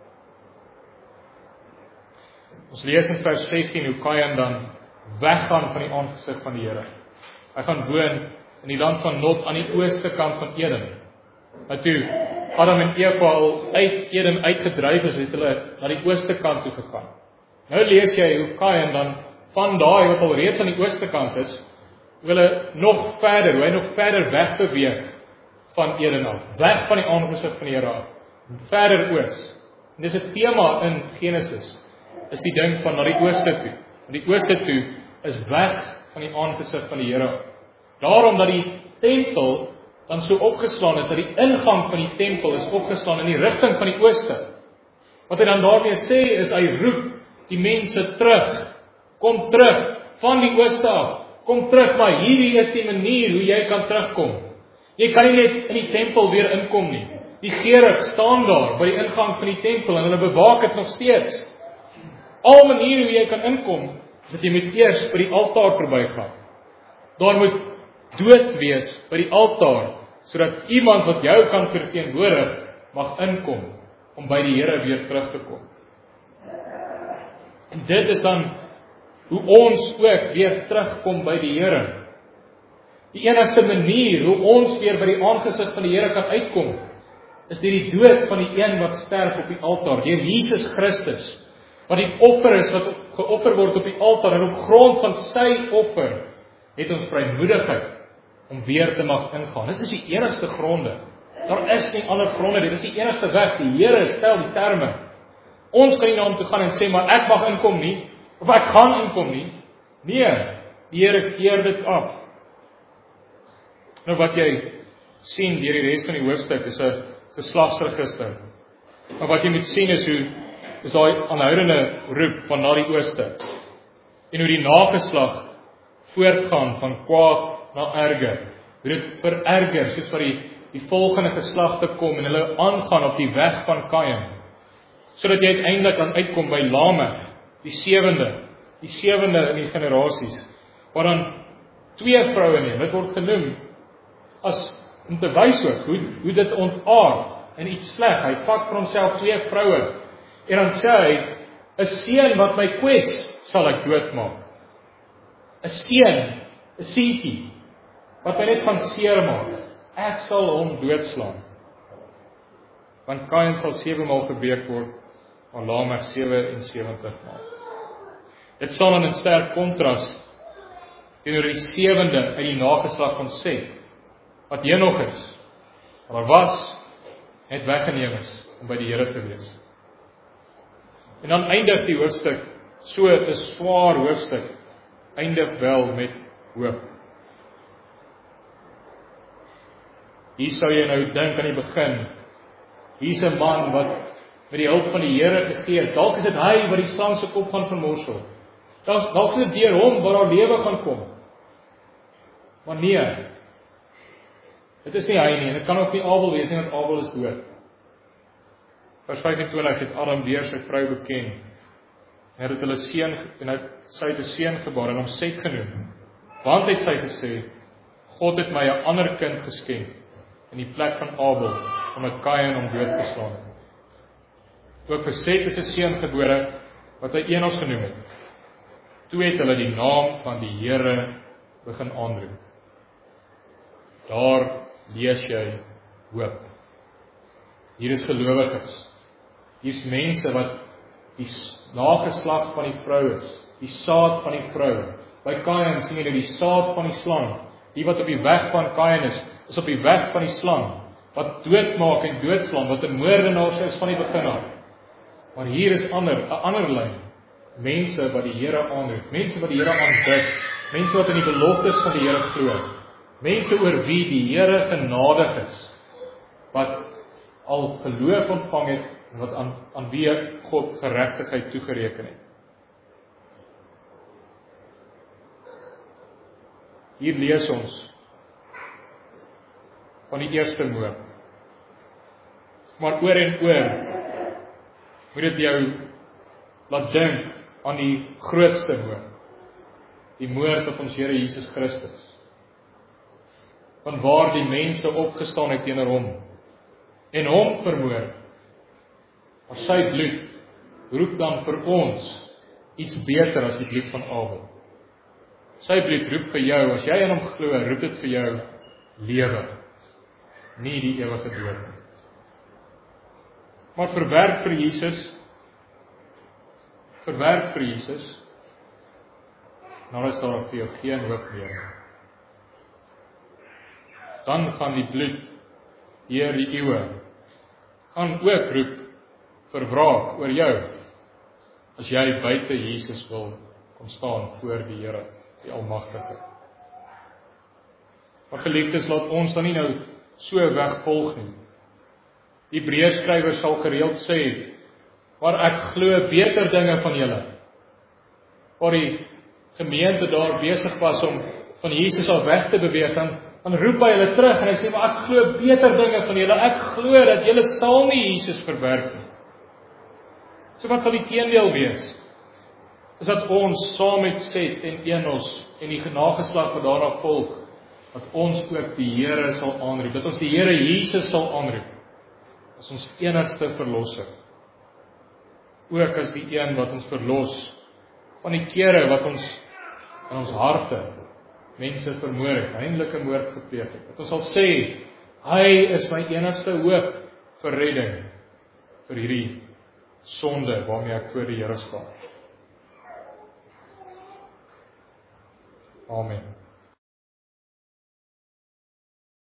Ons lees in vers sestien hoe Kain dan weggaan van die aangesig van die Here. Hy gaan woon in die land van Nod aan die ooste kant van Eden. Maar toe Adam en Eva al uit Eden uitgedryf is, het hulle na die ooste kant toe gegaan. Nou lees jy hoe Kain dan van daai wat al reeds aan die ooste kant is, hoe hulle nog verder, hoe hy nog verder wegbeweeg van Eden af, weg van die aangesig van die Here af, verder oos. En dis 'n tema in Genesis, is die ding van na die ooste toe. Want die ooste toe is weg van die aangesig van die Here af. Daarom dat die tempel dan so opgeslaan is, dat die ingang van die tempel is opgeslaan in die rigting van die ooste. Wat hy dan daarmee sê is, hy roep die mense terug, kom terug van die ooste af, kom terug, maar hierdie is die manier hoe jy kan terugkom. Jy kan nie net in die tempel weer inkom nie. Die gerub staan daar by die ingang van die tempel en hulle bewaak dit nog steeds. Al maniere hoe jy kan inkom, is dat jy moet eers by die altaar verbygaan. Daar moet dood wees by die altaar, sodat iemand wat jou kan verteenwoordig, mag inkom, om by die Here weer terug te kom. En dit is dan hoe ons ook weer terugkom by die Here. Die enigste manier hoe ons weer by die aangesig van die Here kan uitkom, is deur die dood van die een wat sterf op die altaar, deur Jesus Christus, wat die offer is wat geoffer word op die altaar, en op grond van sy offer het ons vrymoedigheid om weer te mag ingaan. Dit is die enigste gronde. Daar is nie ander gronde, dit is die enigste weg. Die Here stel die terme. Ons kan nie na hom toe gaan en sê, maar ek mag inkom nie, of ek gaan inkom nie. Nee, die Here keer dit af. Nou wat jy sien deur die res van die hoofstuk is 'n geslagsregister. Maar wat jy moet sien is hoe is daai aanhoudende roep van na die ooste. En hoe die nageslag voortgaan van kwaad na erger. Hoe dit vererger, soos wat die, die volgende geslagte kom en hulle aangaan op die weg van Kain. Sodat jy uiteindelik kan uitkom by Lamech, die sewende, die sewende in die generasies, waar dan twee vroue neem. Dit word genoem as om te wys ook hoe, hoe dit ontaard in iets sleg. Hy vat vir homself twee vroue en dan sê hy, 'n seun wat my kwes, sal ek doodmaak. 'n Seun, 'n seentjie wat my net van seer maak, ek sal hom doodslaan. Want Kain sal sewe maal gebreek word, maar Lamech sewe en sewenttig maal. Dit staan dan in sterk kontras teenoor die sewende uit die nageslag van Set, wat hier nog is, maar was, het weggeneem is, om by die Here te wees. En dan eindig die hoofstuk, so 'n swaar hoofstuk, eindig wel met hoop. Hier sou jy nou dink aan die begin, hier's 'n man wat met die hulp van die Here gegee is, dalk is dit hy wat die slang se kop gaan vermorsel. Dalk is dit deur hom waar daar lewe gaan kom. Maar nee, dit is nie hy nie, en dit kan ook nie Abel wees nie, want Abel is dood. Vers vyf-en-twintig het Adam weer sy vrou beken, en hy het hulle seun, en hy, sy het 'n seun gebaar, en hom Set genoem, want het sy gesê, God het my 'n ander kind geskenk in die plek van Abel, omdat Kain hom doodgeslaan het. Ook vir Set is 'n seun gebore wat hy Enos genoem het. Toe het hulle die naam van die Here begin aanroep. Daar lees jy hoop. Hier is gelowiges. Hier is mense wat die nageslag van die vrou is, die saad van die vrou. By Kain sien jy die saad van die slang, die wat op die weg van Kain is, is op die weg van die slang, wat doodmaak en doodslaan, wat 'n moordenaar is van die begin af. Maar hier is ander, 'n ander lyn. Mense wat die Here aanroep, mense wat die Here aanbid, mense wat in die beloftes van die Here glo, mense oor wie die Here genadig is, wat al geloof ontvang het, en wat aan, aan wie God geregtigheid toegereken het. Hier lees ons van die eerste moord. Maar oor en oor moet dit jou laat dink aan die grootste moord. Die moord op ons Here Jesus Christus. Van waar die mense opgestaan het teenoor hom en hom vermoor. Maar sy bloed roep dan vir ons iets beter as die bloed van Abel. Sy bloed roep vir jou, as jy in hom glo, roep dit vir jou lewe, nie die ewige dood nie. Maar verwerp vir Jesus, verwerp vir Jesus, dan is daar vir jou geen hoop meer. Dan gaan die bloed deur die eeue, gaan ook roep vir wraak oor jou, as jy buite Jesus wil kom staan voor die Here, die Almagtige. Maar geliefdes, laat ons dan nie nou so wegvolg nie. Die Hebreërskrywer sal gereeld sê, maar ek glo beter dinge van julle. Waar die gemeente daar besig was om van Jesus af weg te beweeg, dan, dan roep hy hulle terug en hy sê, maar ek glo beter dinge van julle. Ek glo dat julle sal nie Jesus verwerp nie. So wat sal die teendeel wees? Is dat ons saam met Set en Enos en die nageslag wat daarna volg, dat ons ook die Here sal aanroep, dat ons die Here Jesus sal aanroep, as ons enigste verlosser. Ook as die een wat ons verlos van die kere wat ons in ons harte mense vermoor het, eindelike moord gepleeg het. Dat ons sal sê, hy is my enigste hoop vir redding, vir hierdie sonde waarmee ek voor die Here staan. Amen.